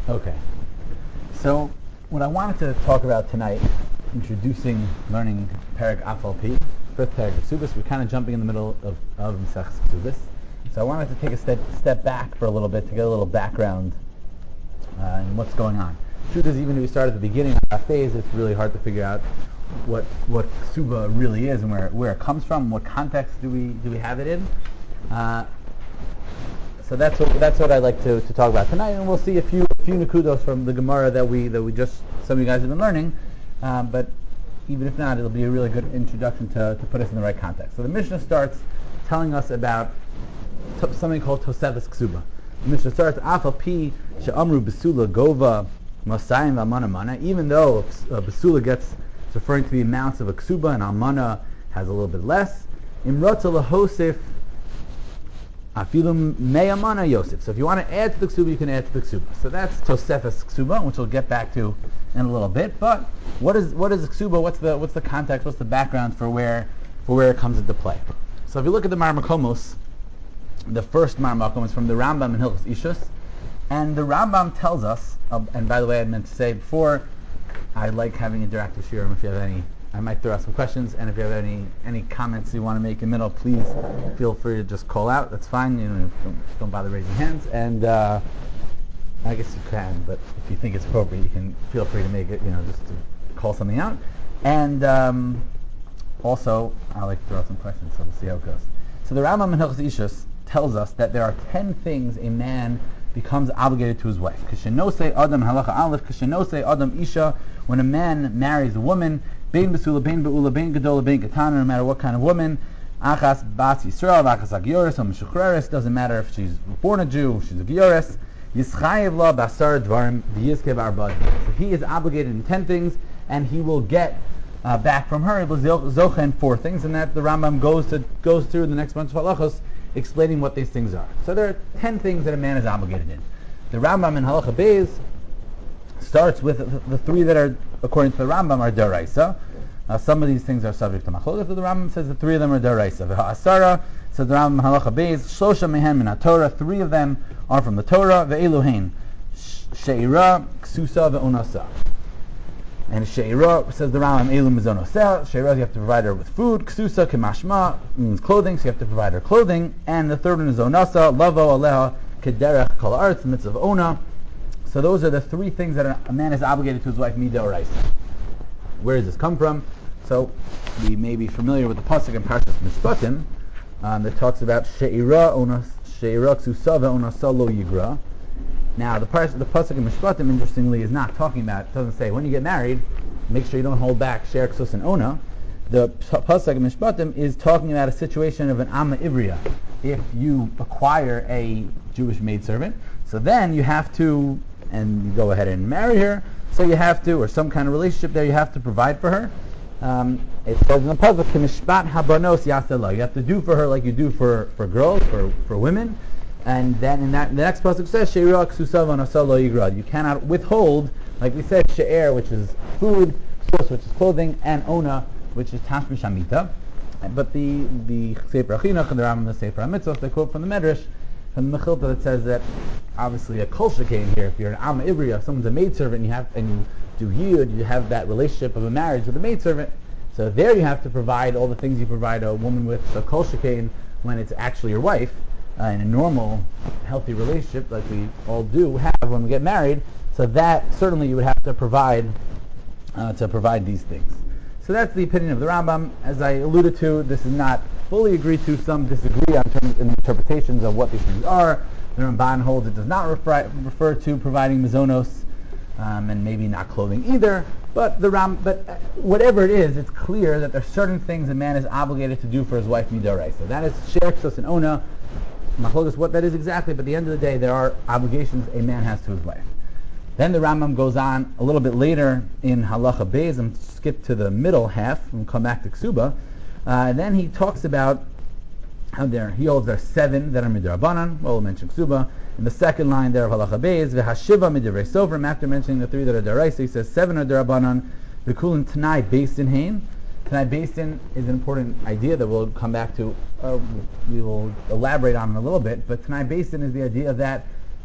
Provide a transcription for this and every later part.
Okay. So, what I wanted to talk about tonight, introducing learning Perek Afal Pi, first Perek of Subis. We're kind of jumping in the middle of Mesech Subis. So I wanted to take a step back for a little bit to get a little background in what's going on. Truth is, even if we start at the beginning of our phase, it's really hard to figure out what Ksuba really is and where it comes from, what context do we have it in. So that's what I'd like to talk about tonight, and we'll see a few nekudos from the Gemara that we just some of you guys have been learning. But even if not, it'll be a really good introduction to put us in the right context. So the Mishnah starts telling us about something called Tosefes Ksuba. The Mishnah starts Afal Pi she'amru besula gova masayim v'amana mana. Even though besula gets it's referring to the amounts of a ksuba, and almana has a little bit less. Imrata lahosef afilum meyamana yosef. So if you want to add to the ksuba, you can add to the ksuba. So that's Tosefes Ksuba, which we'll get back to in a little bit. But what is ksuba? What's the context? What's the background for where it comes into play? So if you look at the Marmakomos, the first Marmakom is from the Rambam in Hilchos Ishus, and the Rambam tells us. And by the way, I meant to say before, I like having interactive shiurim. If you have any, I might throw out some questions, and if you have any comments you want to make in the middle, please feel free to just call out. That's fine. Don't bother raising hands. And I guess you can, but if you think it's appropriate, you can feel free to make it. Just to call something out. And also, I like to throw out some questions, so we'll see how it goes. So the Rambam in Hilchos Ishus tells us that there are 10 things a man becomes obligated to his wife. Kishenose Adam halacha aleph, Kishenose Adam isha. When a man marries a woman, bein besula, bein beula, bein gedola, bein ketana, no matter what kind of woman, achas bas Yisrael, achas agioris, or meshuchreres, doesn't matter if she's born a Jew, if she's a gioris, yischayev la basar dvarim v'yizke ba'arbad. So he is obligated in 10 things, and he will get back from her, he will zochen 4 things, and that the Rambam goes through the next bunch of halachos, explaining what these things are. So there are 10 things that a man is obligated in. The Rambam in Halacha Beis starts with the 3 that are, according to the Rambam, are deraisa. Some of these things are subject to machlokes, but the Rambam says the 3 of them are deraisa. V'ha'asara, says the Rambam in Halacha Beis, shlosha mehen min Torah, 3 of them are from the Torah. Ve'eluhein, she'ira, ksusa, ve'onasa. And she'ira, says the Rambam, elu mizonoseh. She'ira, you have to provide her with food. Ksusa, kemashma, means clothing, so you have to provide her clothing. And the third one is onasa, lavo aleha, kederech kol ha'aretz, mitzvah ona. So those are the 3 things that a man is obligated to his wife, midoraisa. Where does this come from? So we may be familiar with the pasuk in Parshas Mishpatim that talks about she'ira ksusa ve'onasa lo yigra. Now the pasuk in Mishpatim, interestingly, is not talking about. It doesn't say when you get married, make sure you don't hold back she'er ksus and ona. The pasuk in Mishpatim is talking about a situation of an amma ivriya. If you acquire a Jewish maidservant, so then you have to, and you go ahead and marry her. So you have to, or some kind of relationship there, you have to provide for her. It says in the pasuk, "Mishpat habanos yasela." You have to do for her like you do for girls, for women. And then the next pasuk says, "She'ira ksusa v'nasa lo yigrad." You cannot withhold, like we said, she'er, which is food, sus, which is clothing, and ona, which is tashmish amita. But the Sefer Achinuch and the Rambam, the Sefer HaMitzvot, they quote from the Medrash, from the Mechilta, that says that obviously a kol shekain here. If you're an Amma Ivriya, if someone's a maidservant, and you do yid, you have that relationship of a marriage with a maidservant. So there you have to provide all the things you provide a woman with. So kol shekain when it's actually your wife. In a normal, healthy relationship like we all do have when we get married, so that certainly you would have to provide these things. So that's the opinion of the Rambam. As I alluded to, this is not fully agreed to. Some disagree in interpretations of what these things are. The Ramban holds it does not refer to providing mizonos, and maybe not clothing either. But whatever it is, it's clear that there are certain things a man is obligated to do for his wife midoraisa. That is she'er ksus and ona. Machlokes what that is exactly, but at the end of the day, there are obligations a man has to his wife. Then the Rambam goes on a little bit later in Halacha Beis, and skip to the middle half, and come back to Ksuba. Then he talks about how he holds there are 7 that are midrabanan. Well, we'll mention Ksuba. In the second line there of Halacha Beis, v'hashiva midivrei sofrim. After mentioning the 3 that are deraisa, he says 7 are derabanan. V'kulin tanai based in hain. Tanai based in is an important idea that we'll come back to. We will elaborate on in a little bit. But Tanai based in is the idea that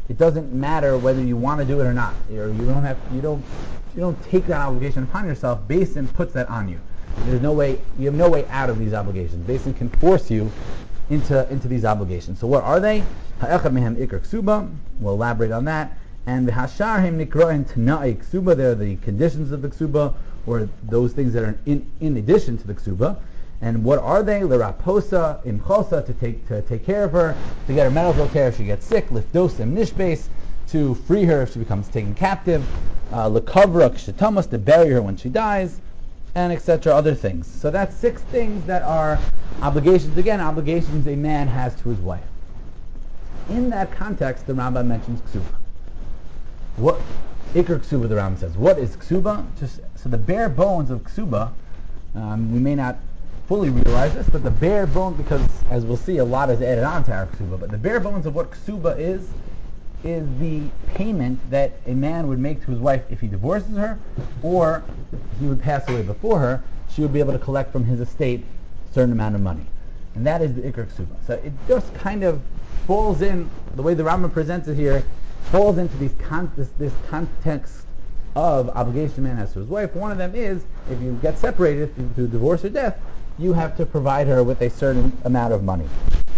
it doesn't matter whether you want to do it or not. Or you don't take that obligation upon yourself. Beis Din puts that on you. There's no way, you have no way out of these obligations. Beis Din can force you into these obligations. So what are they? Ha'echad mehem ikar ksuba. We'll elaborate on that. And v'hasharhim nikroin t'nai ksuba. They're the conditions of the ksuba, or those things that are in addition to the ksuba. And what are they? L'raposa imchosa, to take care of her, to get her medical care if she gets sick. Lifdosim nishbes, to free her if she becomes taken captive. L'kavra kshetamas, to bury her when she dies, and etc. Other things. So that's 6 things that are obligations. Again, obligations a man has to his wife. In that context, the Rambam mentions ksuba. What ikar ksuba? The Rambam says. What is ksuba? So the bare bones of ksuba. We may not fully realize this, but the bare bones, because as we'll see, a lot is added on to our ksuba. But the bare bones of what ksuba is the payment that a man would make to his wife if he divorces her, or he would pass away before her. She would be able to collect from his estate a certain amount of money, and that is the ikar ksuba. So it just kind of falls in the way the Rambam presents it here. Falls into this context of obligation a man has to his wife. One of them is, if you get separated through divorce or death, you have to provide her with a certain amount of money.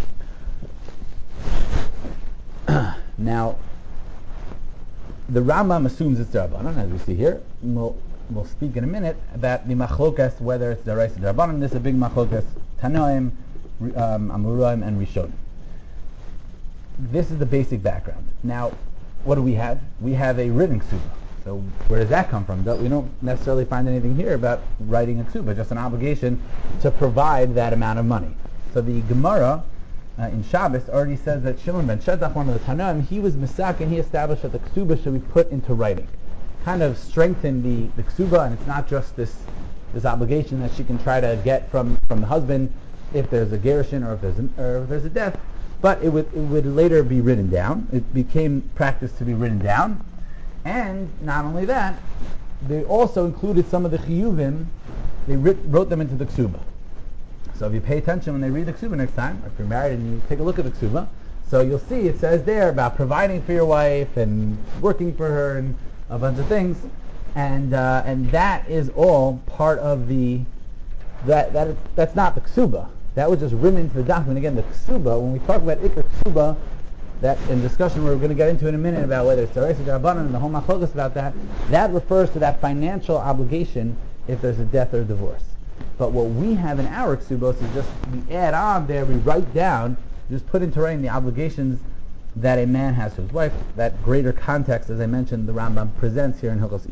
Now, the Rambam assumes it's D'Rabbanan, as we see here. We'll speak in a minute about the machlokas, whether it's D'Oraisa or D'Rabbanan. This is a big machlokas, Tanoim, Amoraim, and Rishonim. This is the basic background. Now, what do we have? We have a written ksuba. So where does that come from? We don't necessarily find anything here about writing a ksuba, just an obligation to provide that amount of money. So the Gemara in Shabbos already says that Shimon ben Shetach, one of the Tanaim, he was misak, and he established that the ksuba should be put into writing. Kind of strengthen the ksuba, and it's not just this obligation that she can try to get from the husband if there's a gerushin or if there's a death, but it would later be written down. It became practice to be written down. And not only that, they also included some of the chiyuvim. They wrote them into the ksuba. So if you pay attention when they read the ksuba next time, if you're married and you take a look at the ksuba, so you'll see it says there about providing for your wife and working for her and a bunch of things, and that is all part of that's not the ksuba. That was just written into the document. Again, the ksuba, when we talk about ikar ksuba, that in discussion we're going to get into in a minute about whether it's D'Oraisa or D'Rabbanan and the whole machlokas about that refers to that financial obligation if there's a death or a divorce. But what we have in our ksubos is just, we add on there, we write down, just put into writing the obligations that a man has to his wife. That greater context, as I mentioned, the Rambam presents here in Hilchos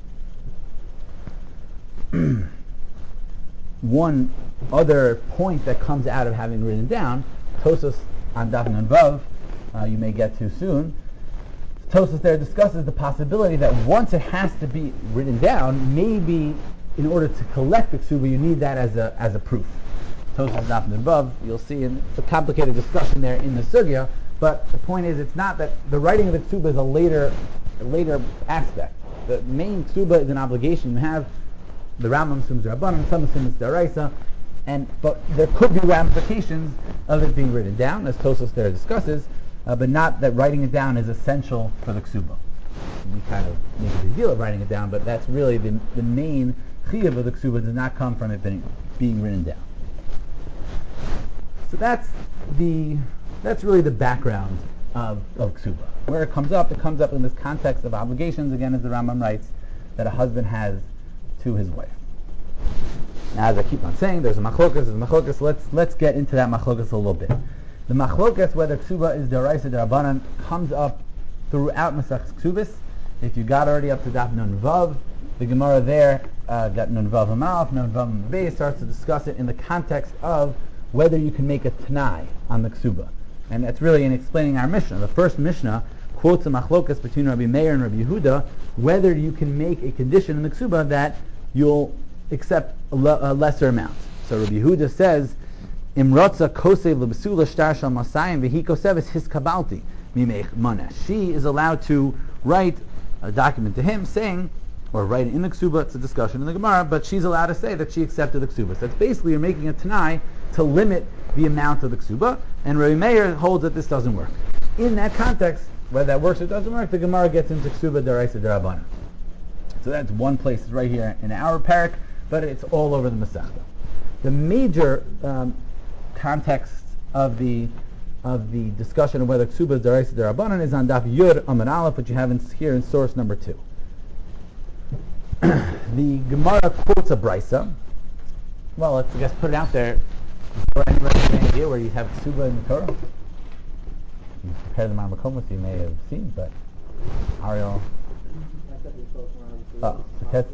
Ishus. One other point that comes out of having written down, Tosos on Daf Nun Vav, you may get to soon. Tosos there discusses the possibility that once it has to be written down, maybe in order to collect the ksuba, you need that as a proof. Tosos Daf Nun Vav, you'll see, and it's a complicated discussion there in the sugya. But the point is, it's not that the writing of the ksuba is a later aspect. The main ksuba is an obligation you have. The Rambam assumes Rabbanan, some assume it's D'Oraisa, but there could be ramifications of it being written down, as Tosos there discusses, but not that writing it down is essential for the ksuba. We kind of make a big deal of writing it down, but that's really the main chiyuv of the ksuba does not come from it being written down. So that's really the background of ksuba. Where it comes up in this context of obligations, again, as the Rambam writes, that a husband has to his wife. Now, as I keep on saying, there's a machlokas. Let's get into that machlokas a little bit. The machlokas, whether ksuba is D'Oraisa D'Rabbanan, comes up throughout Masechtas Ksubis. If you got already up to Daf Nun Vav, the Gemara there, got Nun Vav Amalf, Nun Vav Beis, starts to discuss it in the context of whether you can make a t'nai on the ksuba. And that's really in explaining our Mishnah. The first Mishnah quotes a machlokas between Rabbi Meir and Rabbi Yehuda, whether you can make a condition in the ksuba that you'll accept a lesser amount. So Rabbi Yehuda says, Imrotza kosev lebesula shtar shal masayim v'hi koseves his kabalti mimeich mana. She is allowed to write a document to him saying, or write it in the ksuba, it's a discussion in the Gemara, but she's allowed to say that she accepted the ksuba. So that's basically you're making a t'nai to limit the amount of the ksuba, and Rabbi Meir holds that this doesn't work. In that context, whether that works or doesn't work, the Gemara gets into Ksuba Daraisa Darabana. So that's one place. It's right here in our parak, but it's all over the Masechta. The major context of the discussion of whether Ksuba is Daraisa Darabanan is on Daf Yud Amud Aleph, which you have here in source number 2. The Gemara quotes a brisa. Well, let's just put it out there. For anybody has any idea where you have Ksuba in the Torah? You prepared the Marmakomas you may have seen, but Ariel. Oh, okay.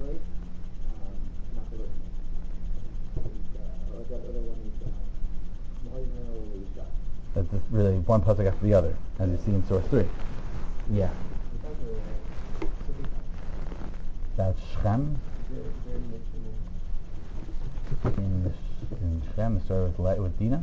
That's just really one pasuk after the other, as you see in source 3. Yeah. That's Shem. In Shem, the story with Dinah.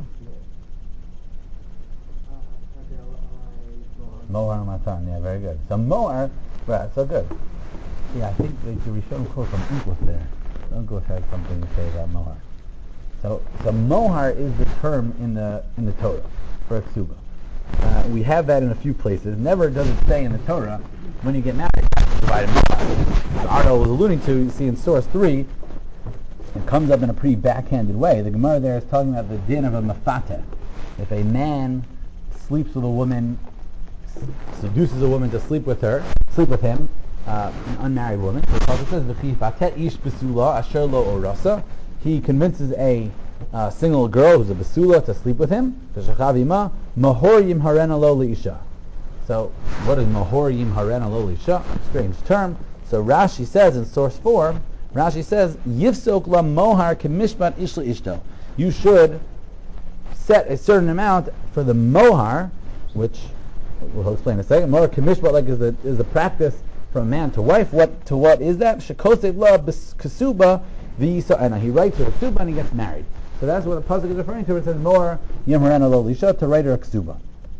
Mohar Matan, yeah, very good. So Mohar, right, so good. Yeah, I think the Rishon quote from English there. English has something to say about Mohar. So Mohar is the term in the Torah for a ksuba. We have that in a few places. Never does it say in the Torah when you get married you have to divide a Mohar. As Arnold was alluding to, you see in source 3, it comes up in a pretty backhanded way. The Gemara there is talking about the din of a mafateh. If a man sleeps with a woman, seduces a woman to sleep with him, an unmarried woman. So the Pasuk says, "V'chifatet ish besula asher lo orasa." He convinces a single girl who's a besula to sleep with him. V'shachav ima mahor yimharena lo leisha. So what is mahor yimharena lo leisha? Strange term. So Rashi says in source 4, Rashi says, "Yifsok la mohar kemishpat ish leishto." You should set a certain amount for the mohar, which we'll explain in a second. Mohar kemishpat, like is the practice from a man to wife. What is that? Shekosev la kasuba v'yisa'ena. He writes her a ksuba and he gets married. So that's what the pasuk is referring to. It says mohar yimharena lo leisha, to write her a ksuba.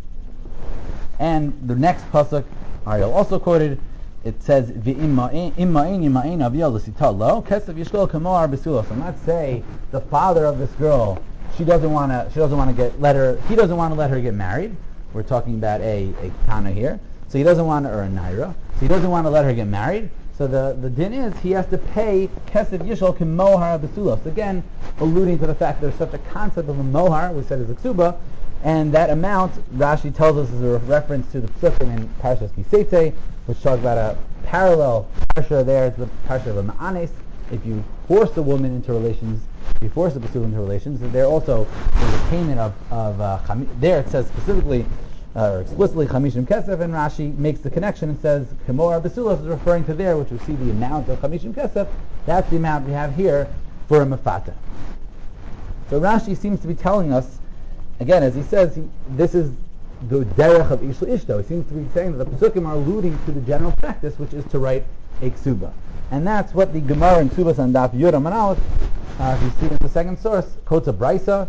And the next pasuk, Ariel also quoted. It says, "V'ima'in aviyah l'sita lo kesav yishkol kamar b'sulos." And let's say the father of this girl, he doesn't want to let her get married. We're talking about a Tana here. So he doesn't want to, or a Naira. So he doesn't want to let her get married. So the din is he has to pay kesav yishkol kamohar b'sulos. Again, alluding to the fact there's such a concept of a mohar, we said is a ksuba, and that amount Rashi tells us is a reference to the psukim in Parshas Kisete, which talks about a parallel parsha there to the parsha of a ma'anes. If you force the woman into relations, if you force the basula into relations, there's a payment of there it says specifically or explicitly chamishim kesef, and Rashi makes the connection and says kemor basulos is referring to there, which we see the amount of chamishim kesef. That's the amount we have here for a mafata. So Rashi seems to be telling us, again, as he says, this is the derech of ish l'ishto. He seems to be saying that the pesukim are alluding to the general practice, which is to write a ksuba. And that's what the Gemara in Ksubas on Daf Yud Amud Aleph, as you see in the second source, quotes a brisa,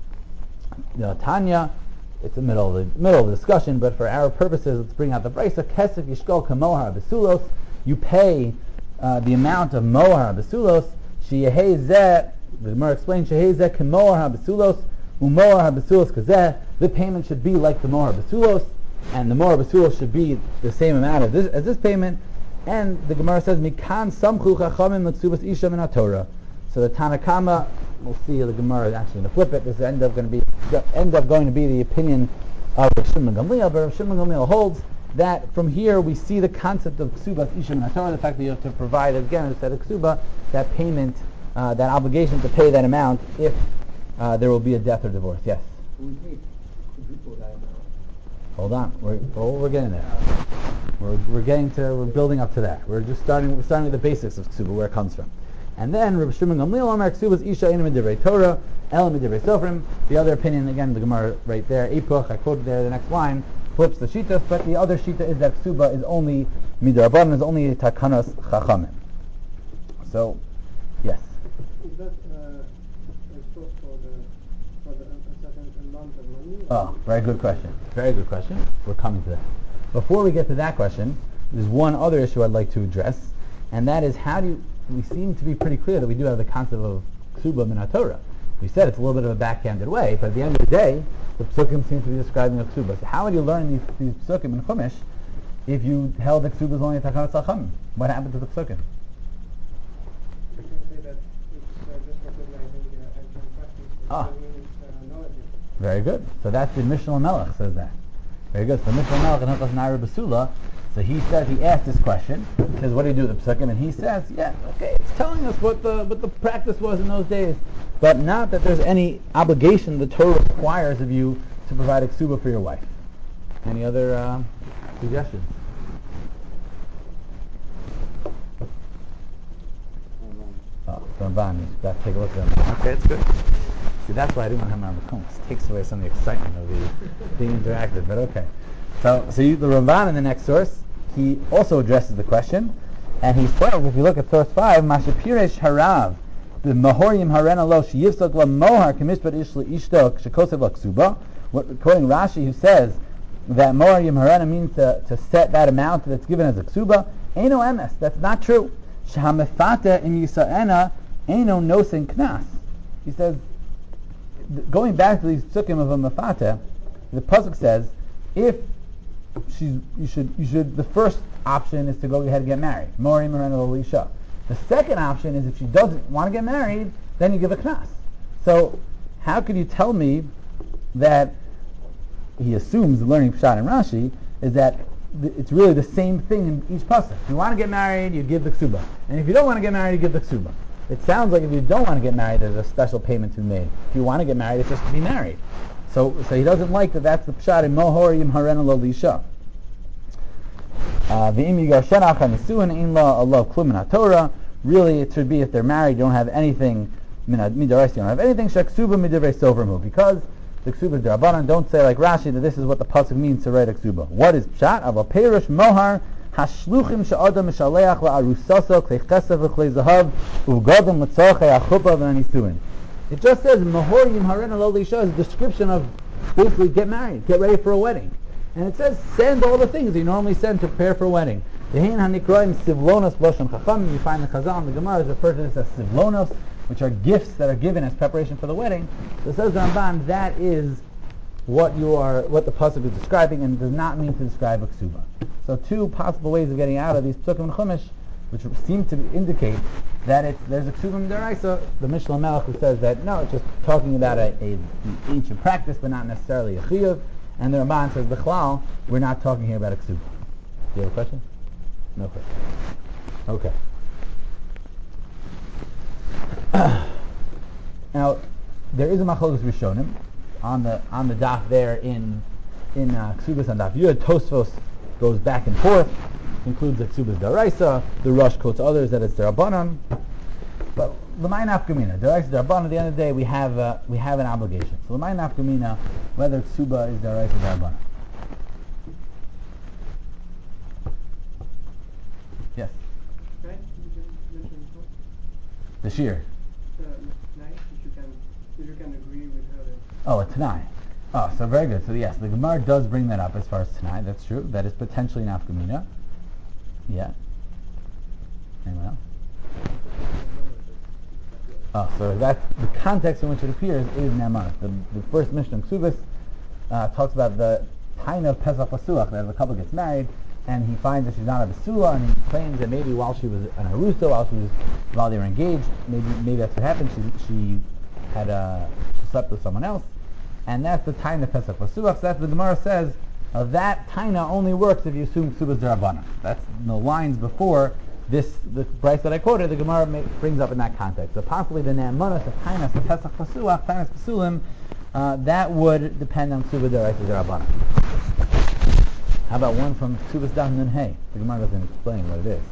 Tanya. It's the middle of the discussion, but for our purposes, let's bring out the brisa. Kesef yishkol kamohar besulos. You pay the amount of mohar besulos. Sheyehei zeh. The Gemara explains sheyehei zeh kamohar besulos umohar besulos kazeh. The payment should be like the mohar besulos, and the mohar besulos should be the same amount as this payment. And the Gemara says, "Mikan samchu chachamim l'ksubas isha min haTorah." So the Tanakama, we'll see the Gemara is actually going to flip it. This end up going to be the opinion of Rav Shimon Gamliel, but Rav Shimon Gamliel holds that from here we see the concept of ksubas isha min haTorah, the fact that you have to provide, again, instead of ksuba, that payment, that obligation to pay that amount if there will be a death or divorce. Yes. We paid quadruple that amount. Hold on, we're getting there. We're building up to that. We're starting with the basics of ksuba, where it comes from. And then Rabbi Shimon Gamliel Omer Ksubas Isha Ina Midivrei Torah, El Midivrei Sofrim. The other opinion, again, the Gemara right there, Epuch, I quoted there, the next line, flips the Shita, but the other Shita is that Ksuba is only Midrabanan, is only Takanos Chachamim. So, yes. Is that a source for the certain amount of money? Oh, very good question. Very good question. We're coming to that. Before we get to that question, there's one other issue I'd like to address, and that is we seem to be pretty clear that we do have the concept of ksuba min haTorah. We said it's a little bit of a backhanded way, but at the end of the day, the psukim seem to be describing a ksuba. So how would you learn these psukim in Chumash if you held the ksuba is only a takanas chachamim? What happened to the psukim? You can say that it's just recognizing ancient practice. It doesn't mean it's knowledge yet. Very good. So that's the Mishnah Melech says that. Very good. So Mishnah Melech in Hilchos Naira Basula, so he says, he asked this question, he says, what do you do with the psukim? And he says, yeah, okay, it's telling us what the practice was in those days, but not that there's any obligation the Torah requires of you to provide a ksuba for your wife. Any other suggestions? Oh, Ramban, you got to take a look at them. Okay, it's good. See, that's why I didn't want to have my Rambam. It takes away some of the excitement of being interactive, but okay. So the Ramban in the next source, he also addresses the question, and he says, if you look at source 5, Mashapiresh Harav, the Mahorim Harena Lo, Shiyivsok La Mohar, Kamishpat Ishla Ishtok, Shekosev La Ksuba, quoting Rashi, who says that Moharim Harena means to set that amount that's given as a ksuba, Eino Emes, that's not true. Shahamefata im Yisa'ena, Eino Nosen Knas. He says, going back to these psukim of a mefata, the pasuk says, if the first option is to go ahead and get married. Morim Merena Elisha. The second option is if she doesn't want to get married, then you give a knas. So how could you tell me that he assumes, learning Pshat and Rashi, is that it's really the same thing in each pasuk. If you want to get married, you give the ksuba. And if you don't want to get married, you give the ksuba. It sounds like if you don't want to get married, there's a special payment to be made. If you want to get married, it's just to be married. So he doesn't like that. That's the pshat in Mohorim Harena Lo Lisha. V'im yigar shenach hanisuin in la Allah klum min Torah. Really, it should be if they're married, you don't have anything midarais. You don't have anything shaksuba midavrei sovermu, because the ksuba is derabanan. Don't say like Rashi that this is what the pasuk means to write a ksuba. What is pshat? Aval perush mohar hashluchim she'adam mishaleach la'arusaso klei chesed v'klei zahav u'gadam l'tzorchei achupa v'anisuin. It just says Mahorim Harena Lo Lisha is a description of basically get married, get ready for a wedding. And it says send all the things you normally send to prepare for a wedding. Dehin hanikroim sivlonos b'lashon chacham. You find the Chazal and the Gemara is referred to this as sivlonos, which are gifts that are given as preparation for the wedding. So it says the Ramban, that is what the pasuk is describing, and does not mean to describe a ksuba. So two possible ways of getting out of these psukim and chumash, which seem to indicate that there's a ksubim deraisa. The Mishnah Melech who says that no, it's just talking about an ancient practice, but not necessarily a chiyuv. And the Ramban says b'chlal, we're not talking here about a ksubim. Do you have a question? No question. Okay. Now, there is a machlokes rishonim on the daf there in ksubas and daf Yud. Tosfos goes back and forth, concludes that ksubas deraisa. The Rosh quotes others that it's derabanan. But l'may nafkamina, deraisa derabanan. At the end of the day, we have an obligation. So l'may nafkamina, whether ksuba is deraisa derabanan. Yes. Right? You just mentioned before. The shir. Nice if you can agree with her. Oh, a Tanai. Oh, so very good. So yes, the Gemara does bring that up as far as Tanai. That's true. That is potentially nafkamina. Yeah. Anyone else? Oh, so that's the context in which it appears is Ne'amanah. The first Mishnah in Ksubis talks about the Taina of Pesach Pasuach, that if a couple gets married and he finds that she's not a Basula, and he claims that maybe while she was an Arusa, while they were engaged, maybe that's what happened. She slept with someone else, and that's the Taina of Pesach Pasuach. So that's the Gemara says that Taina only works if you assume Ksubas Derabanan. That's the lines before. The price that I quoted, the Gemara brings up in that context. So possibly the Ne'amanas, the Tainas, the Pesach Pasuach, Tainas Pasulim, that would depend on Ksuba Deraisa Derabanan. How about one from Ksubas Daf Nun Hey? The Gemara doesn't explain what it is.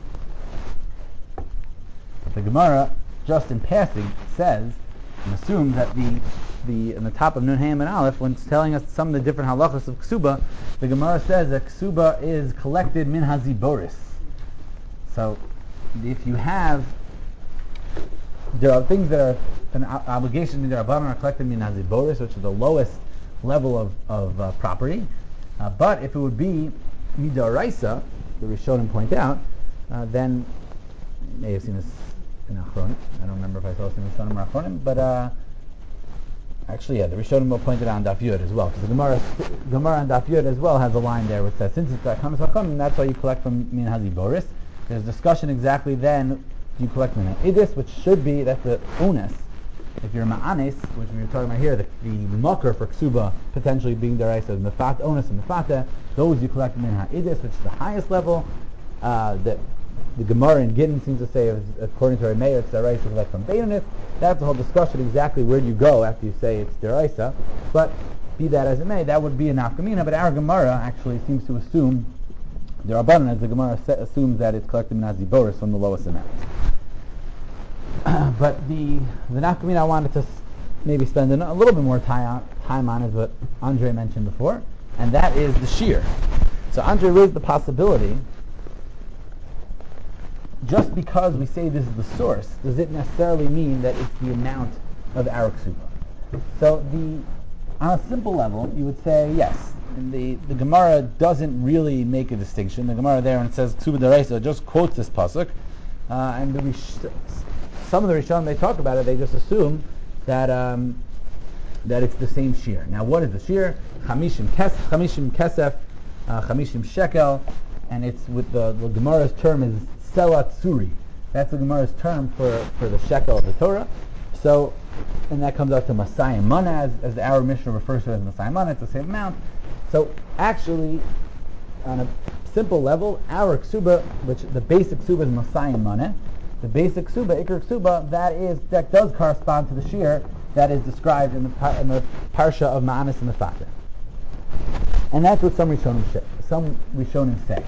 The Gemara, just in passing, says and assumes that in the top of Nun Hey and Aleph, when it's telling us some of the different halachas of Ksuba, the Gemara says that Ksuba is collected min haziboris. So, if you have, there are things that are an obligation midarabanan are collected min haziboris, which is the lowest level of property. But if it would be midaraisa, the Rishonim point out, then you may have seen this in Achronim. I don't remember if I saw this in Rishonim or Achronim, but Actually, yeah, the Rishonim will point it out on Daf Yud as well, because the Gemara on Daf Yud as well has a line there which says, since it's Kamas HaChamim, that's why you collect from Min HaZiboris. There's discussion exactly then, do you collect Min HaIdis, which should be, that's the onus. If you're Ma'anes, which we were talking about here, the Makar for Ksuba potentially being Deraisa, Mefat, onus and Mefata, those you collect Min HaIdis, which is the highest level. The Gemara in Gittin seems to say, according to Rameir, it's Deraisa to collect from Beinonith. That's the whole discussion, exactly where do you go after you say it's Deraisa. But be that as it may, that would be a nafkamina. But our Gemara actually seems to assume, the Rabbanan, as the Gemara assumes that it's collected min haziboris from the lowest amount. But the nafkamina I wanted to maybe spend a little bit more time on is what Andre mentioned before, and that is the shear. So Andre raised the possibility, just because we say this is the source, does it necessarily mean that it's the amount of our ksuba? So on a simple level, you would say yes. And the Gemara doesn't really make a distinction. The Gemara there, when it says ksuba deraisa, just quotes this pasuk, and some of the Rishonim, they talk about it, they just assume that it's the same shear. Now, what is the shear? Chamishim kesef, chamishim shekel, and it's with the Gemara's term is selatsuri. That's the Gemara's term for the shekel of the Torah. So, and that comes out to Masayim Mana, as the Arab Mishnah refers to it as Masayim Mana. It's the same amount. So, actually, on a simple level, our ksuba, which the basic ksuba is Masayim Mana, the basic ksuba, Iker ksuba, that does correspond to the shear that is described in the parsha of Ma'anis and the Fatah. And that's what some Rishonim say.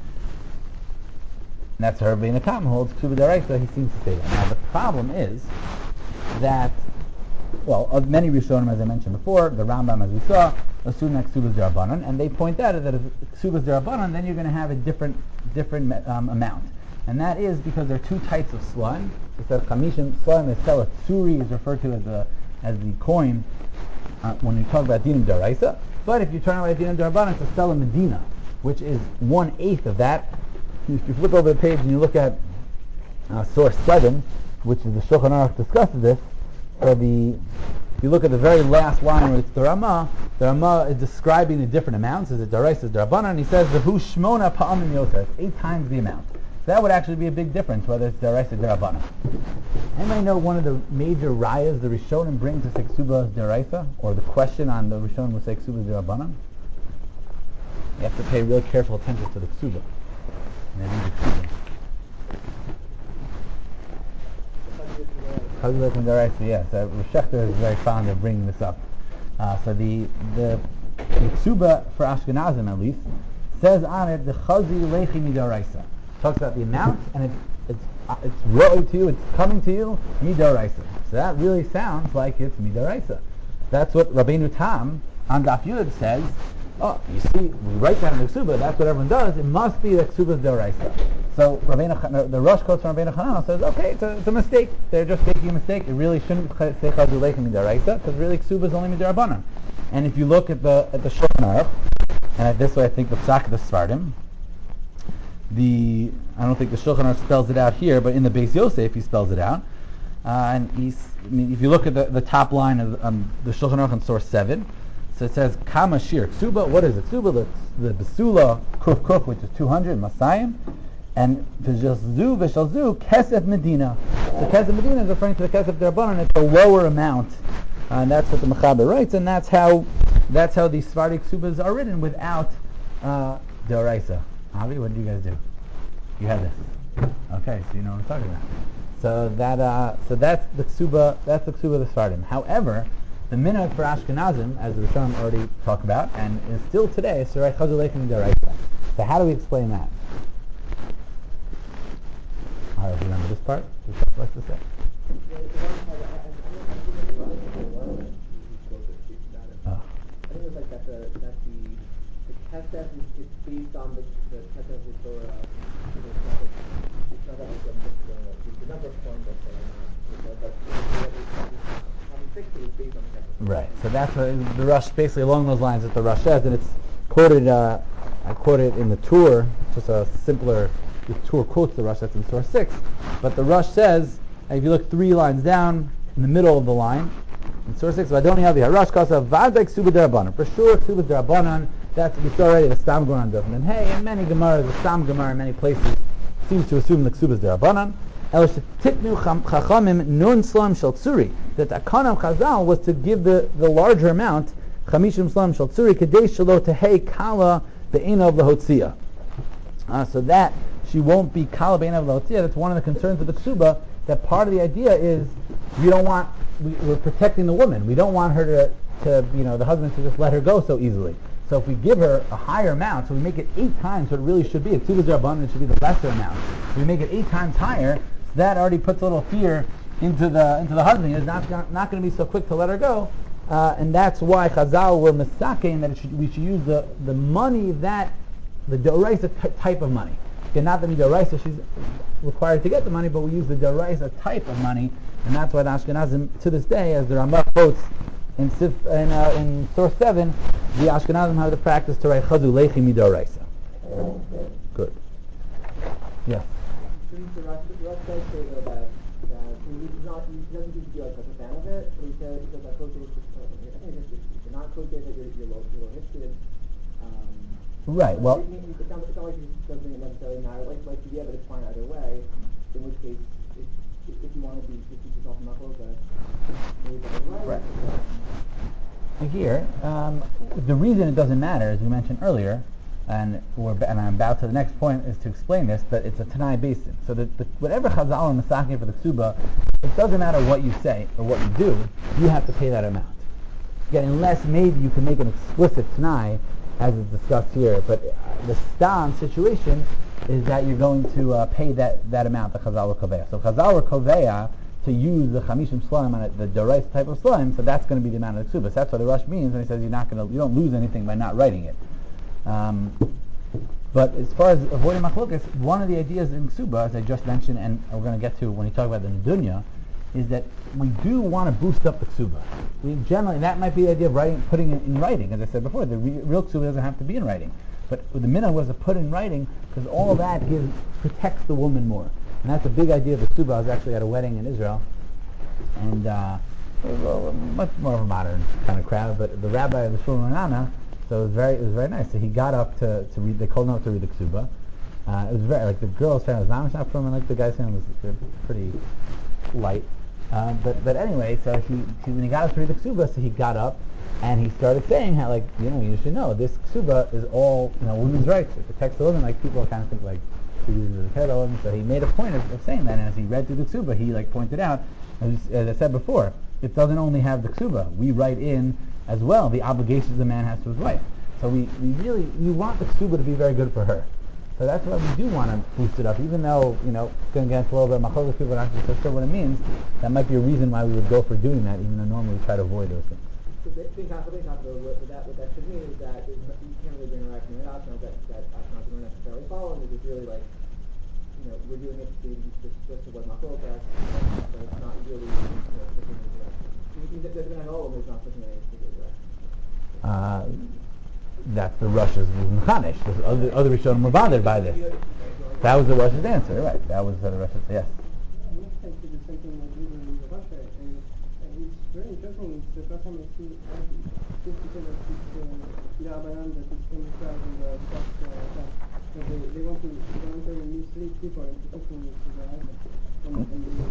And that's how Rabbeinu Tam holds ksuba deraisa. He seems to say that. Now the problem is that, well, of many Rishonim, as I mentioned before, the Rambam, as we saw, assume that ksuba is derabanan, and they point out that if ksuba is derabanan, then you're going to have a different amount, and that is because there are two types of slime. It says chamishim slime is sela tsuri, is referred to as the coin when you talk about dinim deraisa. But if you turn away dinim derabanan, it's a sela medina, which is 1/8 of that. If you flip over the page and you look at source 7, which is the Shulchan Aruch discusses this, so if you look at the very last line where it's the Ramah is describing the different amounts. Is it Daraisa, is it Darabanan? And he says the Hu Shmona Pa'amim Yoter, it's 8 times the amount. So that would actually be a big difference whether it's Daraisa or Darabanan. Anybody know one of the major rayas the Rishonim bring to say Ksuba is Daraisa, or the question on the Rishonim will say Ksuba is Darabanan? You have to pay real careful attention to the Ksuba. Yes, Shechter is very fond of bringing this up. So the Ksuba for Ashkenazim at least says on it the Chazi Lechi Midaraisa. Talks about the amount, and it's ro'u to you, it's coming to you Midaraisa. So that really sounds like it's Midaraisa. That's what Rabbeinu Tam on Daf Yud says. Oh, you see, we write that in the Ksuba, that's what everyone does, it must be that Ksuba is Deraisa. So the Rosh quotes from Rabbeinu Chananel says, okay, it's a mistake. They're just making a mistake. It really shouldn't say Chazul Leichem Midaraisa, because really Ksuba is only Midarabanan. And if you look at the Shulchan Aruch, and this way I think the Psak of the Svardim, I don't think the Shulchan Aruch spells it out here, but in the Beis Yosef he spells it out. If you look at the top line of the Shulchan Aruch on source 7, so it says Kama Shir Ksuba. What is it? Ksuba, the Besula Kuf, which is 200 Masayim, and V'Shalzu Kesef Medina. So Kesef Medina is referring to the Kesef Derabanan. It's a lower amount, and that's what the Mechaber writes, and that's how these Sephardic Ksubas are written without Deraisa. Avi, what did you guys do? You had this. Okay, so you know what I'm talking about. So that's the Ksuba. That's the Ksuba of the Sephardim. However, the minhag for Ashkenazim, as the Rishonim already talked about, and is still today, is Sarai Chazul Leichem Deraisa. So how do we explain that? I don't remember this part. What's this say? I think it was like that the Kesef is based on the Kesef of the Torah. It's not like the number of coins that's saying, but based on the Kesef. Right. So that's what the Rush, basically along those lines that the Rush says, and it's quoted. I quote it in the Tur, just a simpler. The Tur quotes the Rush, that's in source 6. But the Rush says, if you look 3 lines down, in the middle of the line, In source 6, Vadoni Avi Harash Kasa Vadak Ksuba Derabanan. For sure, Ksuba Derabanan, that's we saw already, the Stam Gemara doesn't. And hey, in many Gemaras, the Stam Gemara in many places seems to assume the Ksuba Derabanan. El Shetiknu Chachamim Nun Slam Shel Tzuri. That Akanam Chazal was to give the larger amount, Chamishim Slam Shel Tzuri, Kadesh Shelo Tehei Kala Be'ena of Lahotzia. So that she won't be Kala Be'ena of Lahotzia. That's one of the concerns of the Ksuba, that part of the idea is we're protecting the woman. We don't want her to the husband to just let her go so easily. So if we give her a higher amount, so we make it 8 times what it really should be. If Tzuvah Zerabbanan, it should be the lesser amount. We make it 8 times higher, so that already puts a little fear into the husband. He's not going to be so quick to let her go. And that's why Chazal were misakein that we should use the money that, the Doraisa type of money. Okay, not the Doraisa, she's required to get the money, but we use the Doraisa type of money, and that's why the Ashkenazim, to this day, as the Ramah quotes in source 7, the Ashkenazim have the practice to write Chazu Lechi Midoraisa. Good. Yes. The Rosh does say though that he doesn't need to be like a fan of it, but he says that Kote is, I think it's just, if you're not Kote, that you're low hipster. Right. Well, it's not like he doesn't necessarily matter. Like yeah, but it's fine either way. In which case, if you want to keep yourself in Machloka, maybe the other way. Right. Here, the reason it doesn't matter, as we mentioned earlier, and I'm about to the next point is to explain this, but it's a Tanai basin. So whatever Chazal and Masaki for the Ksuba, it doesn't matter what you say or what you do, you have to pay that amount. Again, unless maybe you can make an explicit Tanai, as is discussed here, but the Stam situation is that you're going to pay that amount, the Chazal or Koveya. So Chazal or Koveya, to use the Chamishim Shlaim on the Dorais type of Shlaim, so that's going to be the amount of the Ksubas. That's what the Rush means when he says you don't lose anything by not writing it. But as far as avoiding Machlokas, one of the ideas in Ksuba, as I just mentioned, and we're going to get to when you talk about the Nedunya, is that we do want to boost up the Ksuba. Generally, that might be the idea of putting it in writing. As I said before, the real Ksuba doesn't have to be in writing. But the minhag was to put in writing, because all of that protects the woman more. And that's a big idea of the Ksuba. I was actually at a wedding in Israel, and it was much more of a modern kind of crowd, but the rabbi of the Shul Ranana, so it was very nice. So he got up to read, they called him up to read the Ksuba. It was very, like the girl's family was not from, and like the guy's family was pretty light. But anyway, so he when he got up to read the Ksuba, so he got up and he started saying how, like, you should know this Ksuba is all, women's rights. It protects the women. Like people kind of think like he uses the care of the women. So he made a point of saying that, and as he read through the Ksuba, he pointed out, as I said before, it doesn't only have the Ksuba. We write in as well the obligations a man has to his wife. So we want the Ksuba to be very good for her. So that's why we do want to boost it up, even though, it's going to get into a little bit of Machlokas, people are not so sure what it means. That might be a reason why we would go for doing that, even though normally we try to avoid those things. So what that should mean is that you can't really bring a rationale that Ashkenazim don't necessarily follow, and it's really like, we're doing it just to avoid Machlokas, but it's not really pushing in the direction. There's been an old, but it's not pushing in any particular direction. That's the Russia's Mechanish. The other Rishonim were bothered by this. That was the Russia's answer, right? That was the Russia's, yes. I did the same thing with Israel in Russia, and it's very interesting. It's the first time I see people that it's Yarabanan, that it's 20,000 so they want to voluntarily mislead people into thinking it's the Russia. And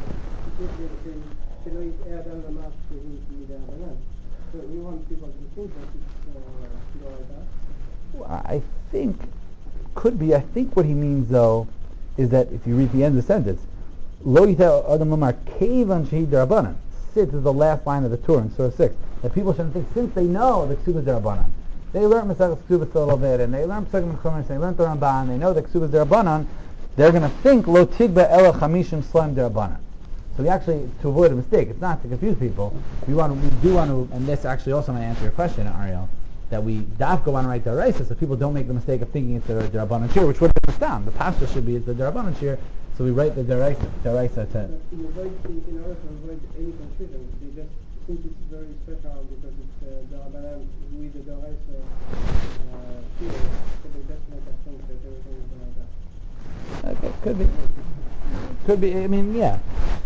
they know it's Adam Lamar to Yarabanan. So we want people to think that it's Doraita. I think what he means though is that if you read the end of the sentence, Lo Yiteh Adam Lamar Kevan Shehid Derabanan. Sit is the last line of the Torah in Surah 6. That people shouldn't think, since they know the Ksuba Derabanan, they learned Masechus Ksubas a little bit, and they learned Pesachim Chumash, they learned the Ramban, they know the Ksuba Derabanan, they're going to think Lo Tigba Ela Chamishim Slam Derabanan. So we actually, to avoid a mistake, it's not to confuse people. We do want to, and this actually also might answer your question, Ariel, that we dafka want to write Daraisa, so people don't make the mistake of thinking it's the Derabanan Shir, which would be the Stam. The Pasha should be it's the Derabanan Shir, so we write the Daraisa to. In order to avoid any confusion, they just think it's very special because it's Derabanan with the Daraisa Shir, so they just make us think that everything is like that. Okay, could be. I mean, yeah.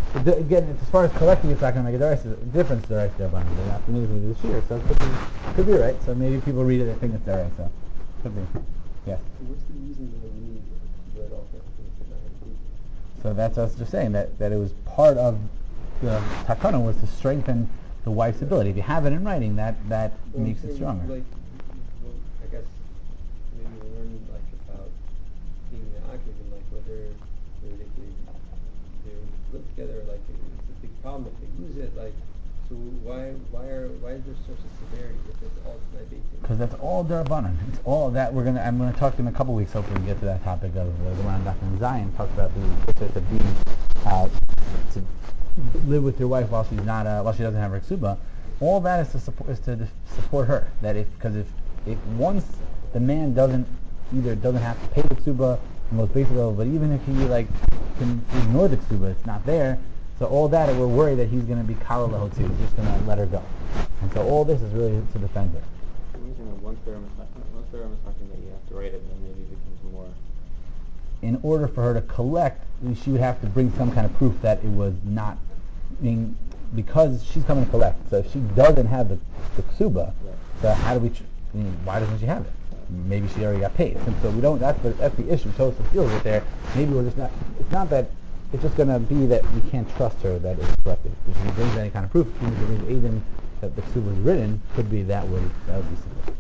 Again, as far as collecting, it's not going to make a difference to Daraisa Rabbanan. They're not going to do the shear, so it could be right. So maybe people read it and think it's Daraisa. Could be. Yes. So what's the reason that we need to at all for not have a baby? So that's us just saying that it was part of the takana was to strengthen the wife's ability. If you have it in writing, that makes it stronger. Like, I guess maybe we'll learn like about being the akiv and like whether they live together. Like it's a big problem if they use it. Like, so why is there such a severity if it's all tonight dating? Because that's all derabanan. It's all that I'm going to talk in a couple weeks. Hopefully, we get to that topic of the one on Dr. Zion talks about the being to live with your wife while she doesn't have her ksuba. All that is to support her. That if once the man doesn't have to pay the ksuba, the most basic level, but even if he can ignore the ksuba, it's not there. So all that we're worried that he's going to be kala leho too. He's just going to let her go. And so all this is really to defend her. Once they're talking that you have to write it, then maybe it becomes more. In order for her to collect, she would have to bring some kind of proof that it was not being, because she's coming to collect. So if she doesn't have the ksuba, so how do why doesn't she have it? Maybe she already got paid. And so we don't. That's the issue. Tosfos deals with there. Maybe we're just not. It's not that. It's just going to be that we can't trust her that it's collected. If she brings any kind of proof, even if she brings Aiden that the ksuba was written, could be that would be sufficient.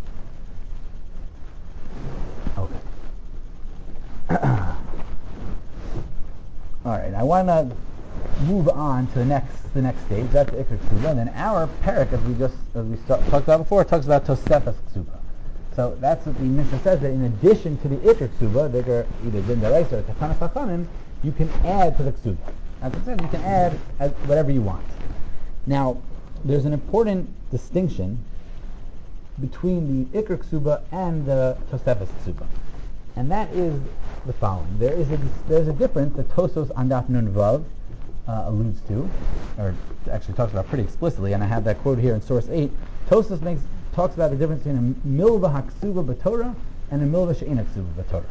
Okay. All right. I want to move on to the next stage. That's Ikar Ksuba. And then our parak, as we talked about before, talks about Tosefas Ksuba. So that's what the Mishnah says, that in addition to the Ikar Ksuba, either Din Daraisa or Takanas Chachamim, you can add to the Ksuba. As I said, you can add whatever you want. Now, there's an important distinction between the Ikar Ksuba and the Tosefas Ksuba. And that is the following. There's a difference that Tosos on Daf Nun Vav alludes to, or actually talks about pretty explicitly, and I have that quote here in source 8. Tosos talks about the difference between a milva haksuba b'Torah and a milva she'ena ksuba b'Torah.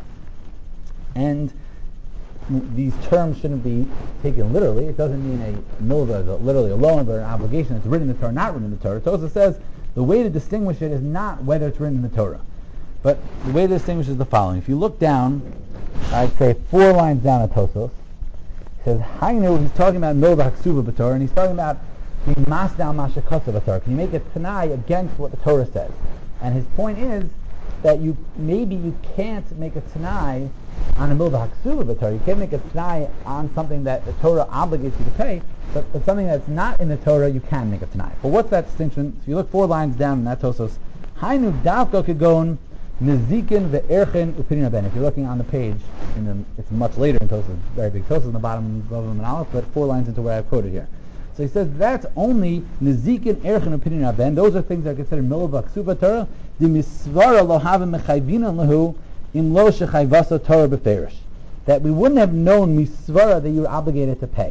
And these terms shouldn't be taken literally. It doesn't mean a milva is literally a loan, but an obligation that's written in the Torah, not written in the Torah. Tosos says the way to distinguish it is not whether it's written in the Torah, but the way to distinguish is the following. If you look down, I'd say 4 lines down at Tosos, he says, Hainu, he's talking about milva haksuba b'Torah, and he's talking about being masdal mashakasa b'Torah. Can you make a tanai against what the Torah says? And his point is that you can't make a tanai on a milva haksuba b'Torah. You can't make a tanai on something that the Torah obligates you to pay, but something that's not in the Torah, you can make a tanai. But what's that distinction? If you look 4 lines down in that Tosos, Hainu davka kagon Nezikin ve'erchen upinyan ben. If you're looking on the page, it's much later in Tosos, very big Tosos in the bottom of an aleph, but 4 lines into where I've quoted here. So he says that's only Nezikin, erchen upinyan ben. Those are things that are considered milva ksuba Torah. The misvara lo havim mechayvinan lahu im lo shechayvasa Torah beferish. That we wouldn't have known misvara that you were obligated to pay.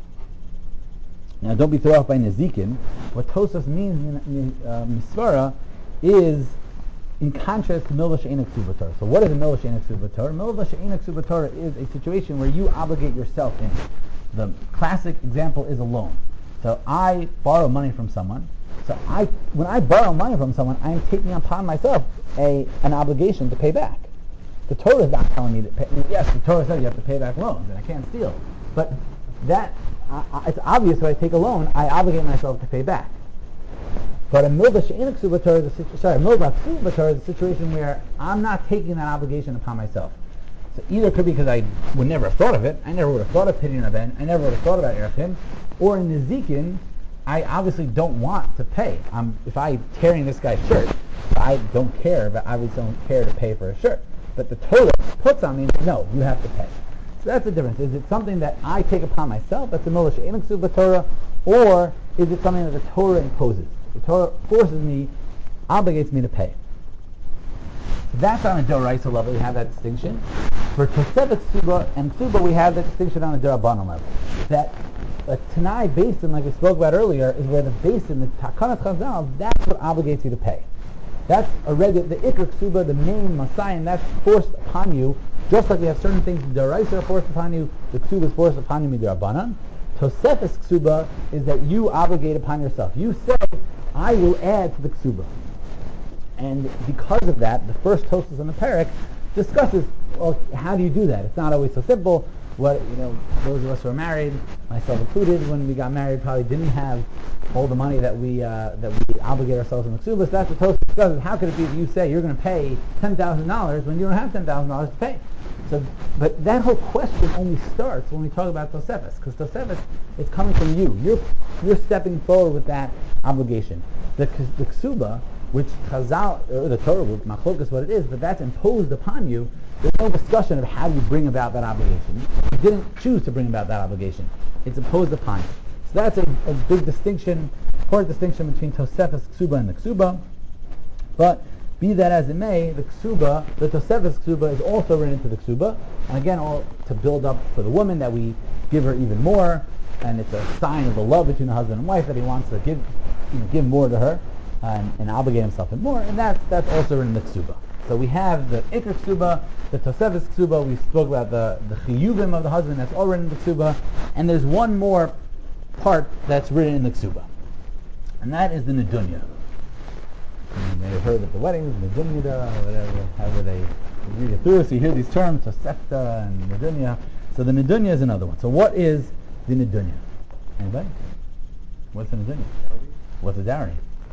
Now don't be thrown off by Nezikin. What Tosos means misvara is in contrast to milva she'ena ksuba Torah. So what is a milva she'ena ksuba Torah? Milva she'ena ksuba Torah is a situation where you obligate yourself in it. The classic example is a loan. So I borrow money from someone. So when I borrow money from someone, I'm taking upon myself an obligation to pay back. The Torah is not telling me to pay. Yes, the Torah says you have to pay back loans, and I can't steal. But it's obvious when I take a loan, I obligate myself to pay back. But a milva she'ena ksuba Torah is milva ksuba Torah is a situation where I'm not taking that obligation upon myself. So either it could be because I would never have thought of it, I never would have thought of Pidyon Ben, I never would have thought about Erchin, or in Nezikin, I obviously don't want to pay. If I'm tearing this guy's shirt, I don't care, but I obviously don't care to pay for a shirt. But the Torah puts on me, no, you have to pay. So that's the difference. Is it something that I take upon myself, that's the milva she'ena ksuba Torah, or is it something that the Torah imposes? The Torah forces me, obligates me to pay. So that's on a Doraisa level, we have that distinction. For Tosefet Ksuba and Ksuba, we have that distinction on a Darabanan level. That a Tanai basin, like we spoke about earlier, is where the basin, the Takanas Chazal, that's what obligates you to pay. That's already the Ikar Ksuba, the main Masayan, that's forced upon you, just like we have certain things the Doraisa are forced upon you, the Ksuba is forced upon you Midarabanan. Tosefes ksuba is that you obligate upon yourself. You say, I will add to the ksuba. And because of that, the first Tosfos on the Perek discusses, well, how do you do that? It's not always so simple. Those of us who are married, myself included, when we got married, probably didn't have all the money that we obligate ourselves in the ksuba. So that's the Tosfos discusses. How could it be that you say you're going to pay $10,000 when you don't have $10,000 to pay? So, but that whole question only starts when we talk about Tosefes, because Tosefes is coming from you. You're stepping forward with that obligation. The ksuba, which Chazal, or the Torah, Machlok is what it is, but that's imposed upon you. There's no discussion of how you bring about that obligation. You didn't choose to bring about that obligation. It's imposed upon you. So that's a big distinction, important distinction between Tosefes ksuba and the ksuba. But be that as it may, the Tosefes ksuba is also written into the ksuba, and again, all to build up for the woman that we give her even more, and it's a sign of the love between the husband and wife that he wants to give more to her and obligate himself in more, and that's also written in the ksuba. So we have the Iker ksuba, the Tosefes ksuba. We spoke about the chiyuvim of the husband. That's all written in the ksuba, and there's one more part that's written in the ksuba, and that is the nedunya. You may have heard at the weddings, nedunya, or whatever, however they read it through. So you hear these terms, tosefta and nedunya. So the nedunya is another one. So what is the nedunya? Anybody? What's the nedunya? What's the dowry?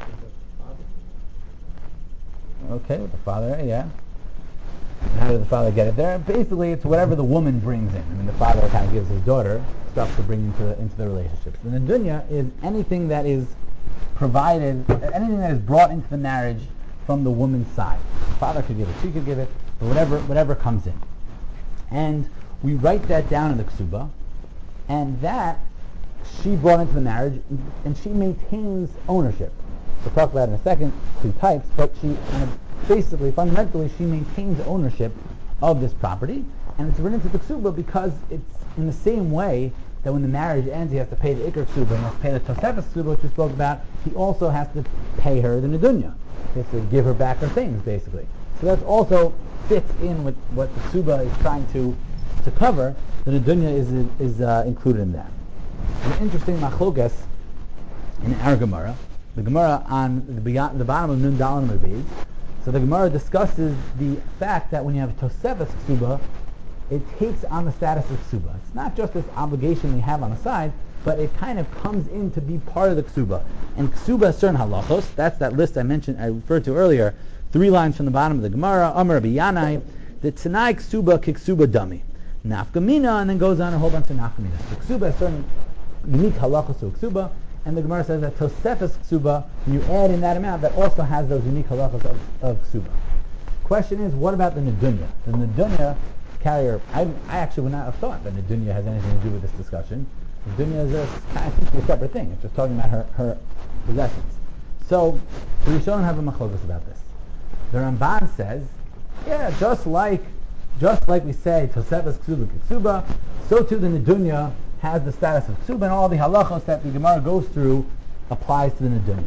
Okay, with the father, yeah. How does the father get it there? Basically, it's whatever the woman brings in. I mean, the father kind of gives his daughter stuff to bring into the relationship. The nedunya is anything that is provided, anything that is brought into the marriage from the woman's side. The father could give it, she could give it, but whatever comes in. And we write that down in the ksuba, and that she brought into the marriage, and she maintains ownership. We'll talk about it in a second, two types, but she basically, fundamentally, she maintains ownership of this property, and it's written into the ksuba because it's in the same way that when the marriage ends, he has to pay the Iker ksuba, and he has to pay the Tosefes ksuba, which we spoke about. He also has to pay her the nedunya. He has to give her back her things, basically. So that also fits in with what the ksuba is trying to cover. The nedunya is included in that. An interesting machlokas in our Gemara. The Gemara on the bottom of Nun Dalan Mebez. So the Gemara discusses the fact that when you have a Tosefes ksuba, it takes on the status of ksuba. It's not just this obligation we have on the side, but it kind of comes in to be part of the ksuba. And ksuba has certain halachos. That's that list I referred to earlier. 3 lines from the bottom of the Gemara. Amar Rabbi Yanai, the Tanai ksuba kiksuba dami. Nafkamina, and then goes on a whole bunch of nafkamina. So ksuba has certain unique halachos to ksuba, and the Gemara says that Tosefes ksuba, when you add in that amount, that also has those unique halachos of ksuba. Question is, what about the nedunya? The nedunya carrier, I actually would not have thought that nedunya has anything to do with this discussion. Nedunya is a separate thing. It's just talking about her possessions. So the Rishonim have a machlokes about this. The Ramban says, yeah, just like we say Tosefes ksuba kiksuba, so too the nedunya has the status of ksuba, and all the halachos that the Gemara goes through applies to the nedunya.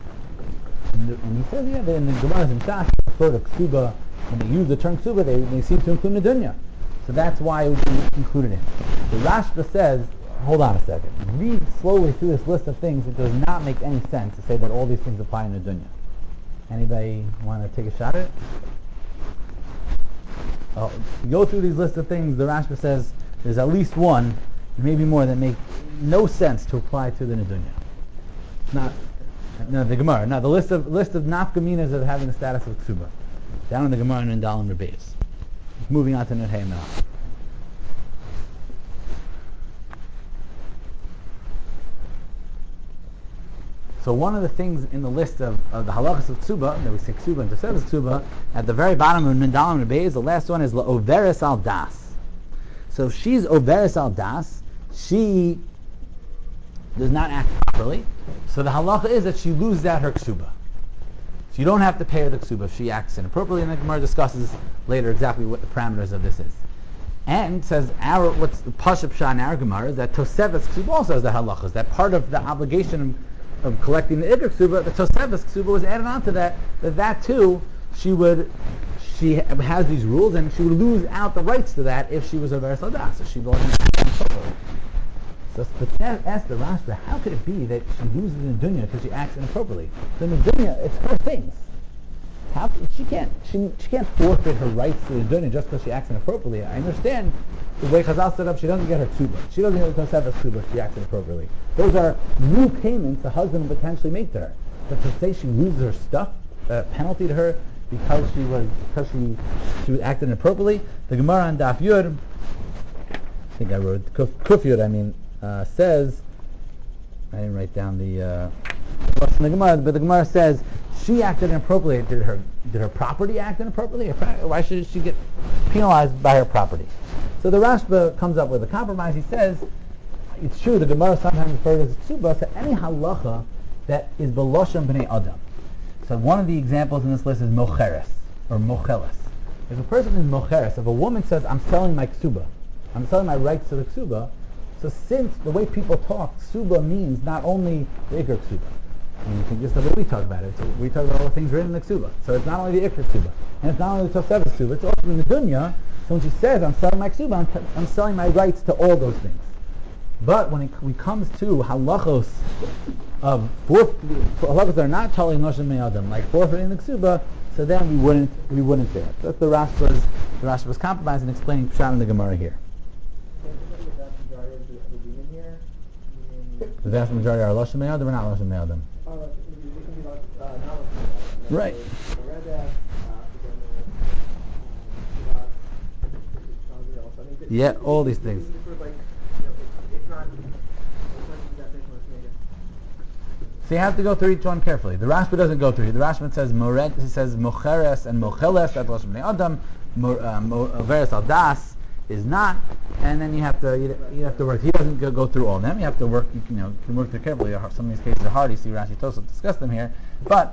And he says, yeah, in the Gemara's in Shach, refer to ksuba, when they use the term ksuba, they seem to include nedunya. So that's why it would be included in. The Rashba says, hold on a second, read slowly through this list of things. It does not make any sense to say that all these things apply in nedunya. Anybody want to take a shot at it? Oh, you go through these lists of things, the Rashba says there's at least one, maybe more, that make no sense to apply to the nedunya. The Gemara. Now the list of nafkaminas of having the status of ksuba, down in the Gemara and in Dalam Rebbeis. Moving on to Nun Hey Menach. So one of the things in the list of the halachas of ksuba, that we say ksuba and Tosefes ksuba, at the very bottom of Nun Dalam Rebbeis, the last one is la'overes al das. So if she's overes al das, she does not act properly. So the halacha is that she loses out her ksuba. So you don't have to pay her the ksuba if she acts inappropriately, and the Gemara discusses later exactly what the parameters of this is. And says what's the Pashup Shah in our Gemara is that Tosefes ksuba also has the halachas. That part of the obligation of collecting the Iker ksuba, the Tosefes ksuba was added on to that too, she has these rules, and she would lose out the rights to that if she was a versal das, if she wasn't acting properly. So Spitzer asked the Rashba, how could it be that she loses in dunya because she acts inappropriately? So in dunya, it's her things. How she can't forfeit her rights to the dunya just because she acts inappropriately. I understand the way Chazal set up, she doesn't get her tzuba. She doesn't get her Tosefes tzuba if she acts inappropriately. Those are new payments the husband will potentially make to her. But to say she loses her stuff, a penalty to her because she was acting inappropriately, the Gemara on Daf Yud, I think I wrote Kuf Yud, says, I didn't write down the Gemara, but the Gemara says she acted inappropriately. Did her property act inappropriately? Why should she get penalized by her property? So the Rashba comes up with a compromise. He says it's true the Gemara sometimes refers to ksuba, so any halacha that is beloshon b'nei adam. So one of the examples in this list is mocheres or mocheles. If a person is mocheres, if a woman says, I'm selling my ksuba, I'm selling my rights to the ksuba, so since the way people talk, ksuba means not only the ikr ksuba. I mean, you think just the way we talk about it. So we talk about all the things written in the ksuba. So it's not only the ikr ksuba, and it's not only the tosefes ksuba, it's also in the dunya. So when she says, I'm selling my ksuba, I'm selling my rights to all those things. But when it comes to halachos of halachos that are not totally noshim me'adam, like forfeiting the ksuba, so then we wouldn't say it. That's the Rashba's compromise in explaining Pshat in the Gemara here. The vast majority are loshim me'adam or not loshim me'adam? Right. Yeah, all these things. So you have to go through each one carefully. The Rashba doesn't go through. The Rashba says he says mocheres and mocheles, that's loshim bnei adam. Veres al das is not, and then you have to work. He doesn't go through all of them. You have to work. You can work through carefully. Some of these cases are hard. You see Rashi Tosafot discuss them here, but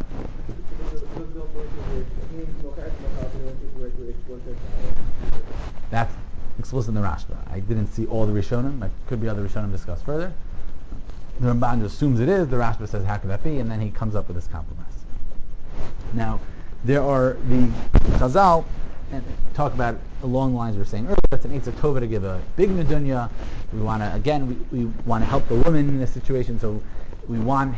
that's explicit in the Rashba. I didn't see all the Rishonim. It could be other Rishonim discussed further. The Ramban assumes it is. The Rashba says, how could that be? And then he comes up with this compromise. Now, there are the Chazal, and talk about along the lines we were saying earlier. It's an Eitz Tova to give a big nedunya. We want to, we want to help the woman in this situation. So what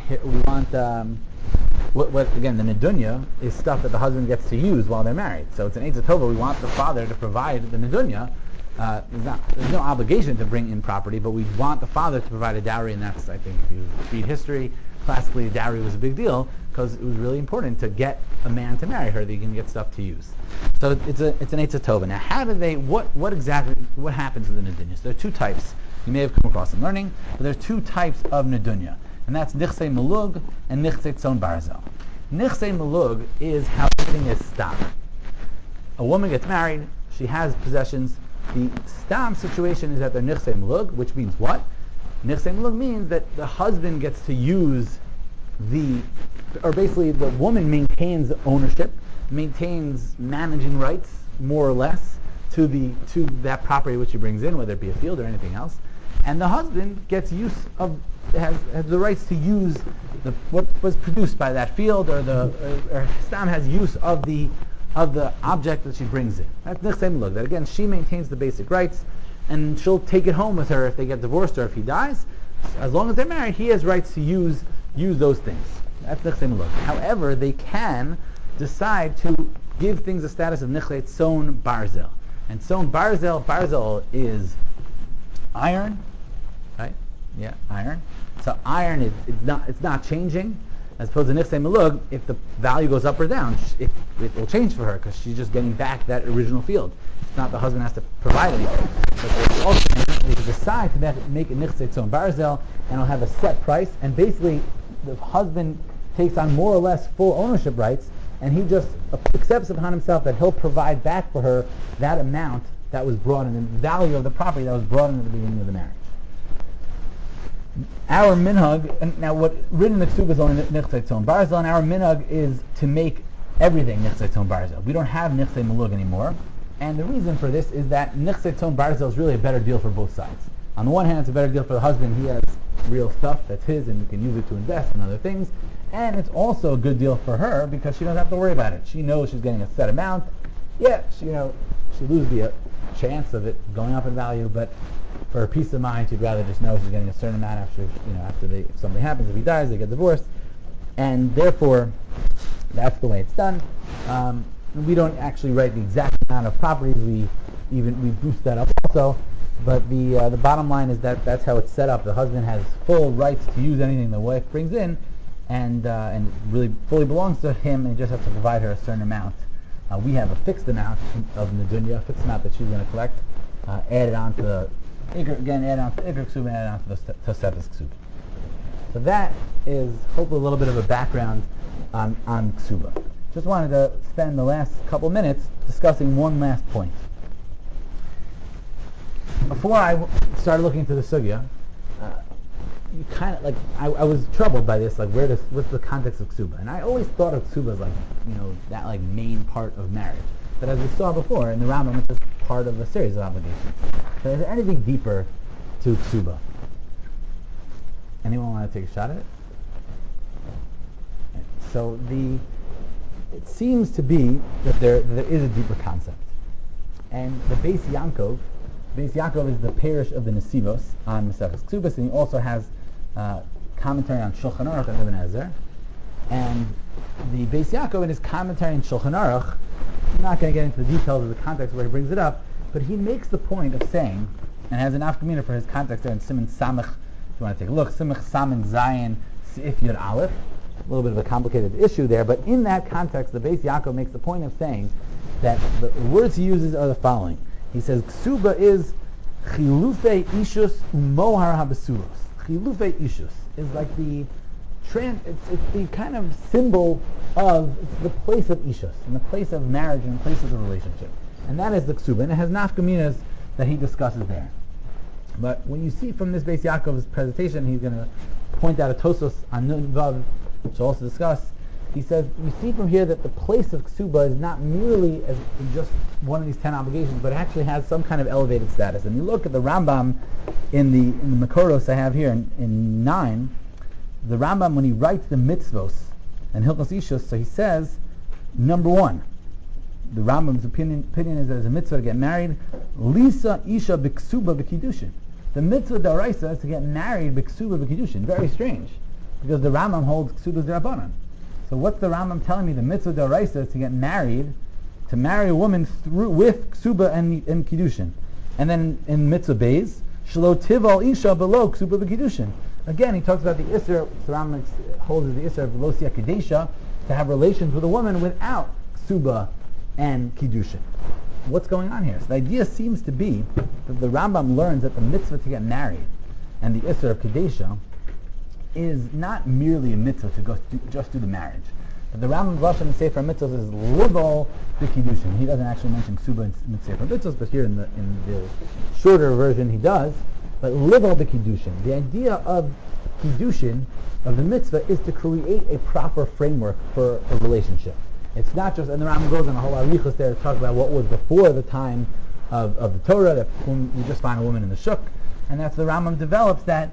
again, the nedunya is stuff that the husband gets to use while they're married. So it's an Eitz Tova. We want the father to provide the nedunya. There's no obligation to bring in property, but we want the father to provide a dowry, and that's, I think, if you read history, classically, dowry was a big deal because it was really important to get a man to marry her that you can get stuff to use. So it's an Eitz Tova. Now, how do they? What happens with the nedunya? So there are two types. You may have come across in learning, but there are two types of nedunya, and that's nichsei melug and nichsei tzon barzel. Nichsei melug is how everything is stam. A woman gets married, she has possessions. The stam situation is that they're nichsei melug, which means what? Nichsei melug means that the husband gets to use basically the woman maintains ownership, maintains managing rights, more or less, to that property which he brings in, whether it be a field or anything else, and the husband gets has the rights to use what was produced by that field, or stam has use of the object that she brings in. That's nichsei melug. That again, she maintains the basic rights, and she'll take it home with her if they get divorced or if he dies. As long as they're married, he has rights to use those things. That's nichsei melug. However, they can decide to give things a status of nichsei tzon barzel. And tzon barzel is iron, right? Yeah, iron. So iron it's not changing. As opposed to nichsei melug, if the value goes up or down, it will change for her because she's just getting back that original field. It's not the husband has to provide anything. But they can decide to make it nichsei tzon barzel, and it'll have a set price. And basically, the husband takes on more or less full ownership rights, and he just accepts upon himself that he'll provide back for her that amount that was brought in, the value of the property that was brought in at the beginning of the marriage. Our minhag, and now what written in the ksuba is only nichsei tzon barzel, and our minhag is to make everything nichsei tzon barzel. We don't have nichsei melug anymore, and the reason for this is that nichsei tzon barzel is really a better deal for both sides. On the one hand, it's a better deal for the husband. He has real stuff that's his, and he can use it to invest in other things. And it's also a good deal for her because she doesn't have to worry about it. She knows she's getting a set amount. Yeah, she loses chance of it going up in value, but for peace of mind, she'd rather just know she's getting a certain amount after, if something happens, if he dies, they get divorced, and therefore, that's the way it's done. We don't actually write the exact amount of properties. We boost that up also, but the bottom line is that that's how it's set up. The husband has full rights to use anything the wife brings in, and it really fully belongs to him, and he just has to provide her a certain amount. We have a fixed amount of Nedunya, a fixed amount that she's going to collect, added on to the Iker Ksuba, added on to the Tosefes Ksuba. So that is hopefully a little bit of a background on Ksuba. Just wanted to spend the last couple minutes discussing one last point. Before I started looking into the sugya, you kind of I was troubled by this, what's the context of ksuba? And I always thought of ksuba as that main part of marriage. But as we saw before in the Rambam, it's just part of a series of obligations. So is there anything deeper to ksuba? Anyone want to take a shot at it? So it seems to be that there is a deeper concept. And the Beis Yaakov is the parish of the Nesivos on Maseches Ksubas, and he also has commentary on Shulchan Aruch and Ibn Ezer. And the Beis Yaakov in his commentary on Shulchan Aruch, I'm not going to get into the details of the context where he brings it up, but he makes the point of saying, and has an afkamina for his context there in Siman Samech, if you want to take a look, Simach Samin Zayin Seif Yud Aleph, a little bit of a complicated issue there, but in that context, the Beis Yaakov makes the point of saying that the words he uses are the following. He says, Ksuba is Chilufei Ishus Umohar HaBesuros. Chilufei Ishus is like it's the kind of symbol of the place of Ishus, and the place of marriage, and the place of the relationship. And that is the Ksuba, and it has nafkaminas that he discusses there. But when you see from this Beis Yaakov's presentation, he's going to point out a Tosos on Nun Vav, which we'll also discuss. He says, you see from here that the place of Ksuba is not merely as just one of these 10 obligations, but it actually has some kind of elevated status. And you look at the Rambam in the Makoros I have here in 9, the Rambam, when he writes the mitzvos and Hilchos Ishus, so he says, number 1, the Rambam's opinion is that there's a mitzvah to get married, Lisa Isha B'Ksuba B'Kiddushin. The mitzvah d'oraisa is to get married B'Ksuba B'Kiddushin. Very strange, because the Rambam holds Ksuba's d'Rabbanan. So what's the Rambam telling me? The mitzvah d'oraisa is to get married, to marry a woman with ksuba and kiddushin. And then in mitzvah beis, shelo tival isha below ksuba v'kiddushin. Again, he talks about the isser. The Rambam holds the isser of velosia kedesha, to have relations with a woman without ksuba and kiddushin. What's going on here? So the idea seems to be that the Rambam learns that the mitzvah to get married and the isser of kedesha is not merely a mitzvah to just do the marriage. But the Rambam Lashon in Sefer Mitzvahs is lival b'kiddushin. He doesn't actually mention ksuba in Sefer Mitzvahs, but here in the shorter version he does. But lival b'kiddushin. The idea of kiddushin, of the mitzvah, is to create a proper framework for a relationship. It's not just, and the Rambam goes on a whole arichos there to talk about what was before the time of the Torah, that when you just find a woman in the shuk, and that's the Rambam develops that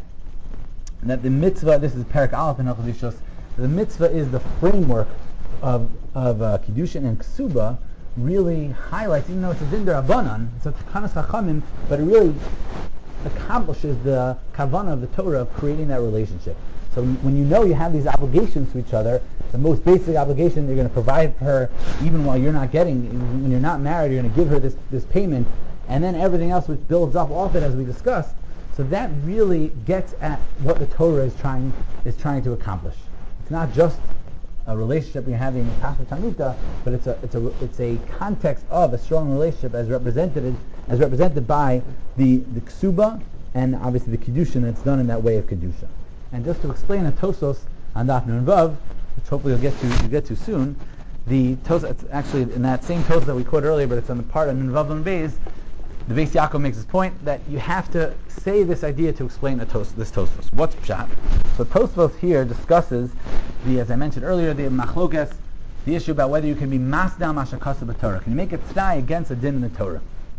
the mitzvah, this is Perek Aleph in Hilchos Ishus, the mitzvah is the framework of Kiddushin, and Ksuba really highlights, even though it's a Din D'Rabbanan, it's a Takanas Chachamim, but it really accomplishes the kavanah of the Torah of creating that relationship. So when you know you have these obligations to each other, the most basic obligation you're going to provide for her, even while you're not when you're not married, you're going to give her this payment, and then everything else which builds up off it, as we discussed. So that really gets at what the Torah is trying to accomplish. It's not just a relationship you're having in Tachta Tanuta, but it's a context of a strong relationship as represented by the Ksuba and obviously the Kiddushin that's done in that way of Kedusha. And just to explain a Tosos on Daf Nun Vav, which hopefully you'll get to soon, the Tosos, it's actually in that same Tosos that we quoted earlier, but it's on the part of Nun Vav and Beis. The Beis Yaakov makes his point that you have to say this idea to explain this Tosfos. What's Pshat? So Tosfos here discusses as I mentioned earlier, the machlokas, the issue about whether you can be masdal mashakasa b'Torah. Can you make a t'nai against a din in the Torah?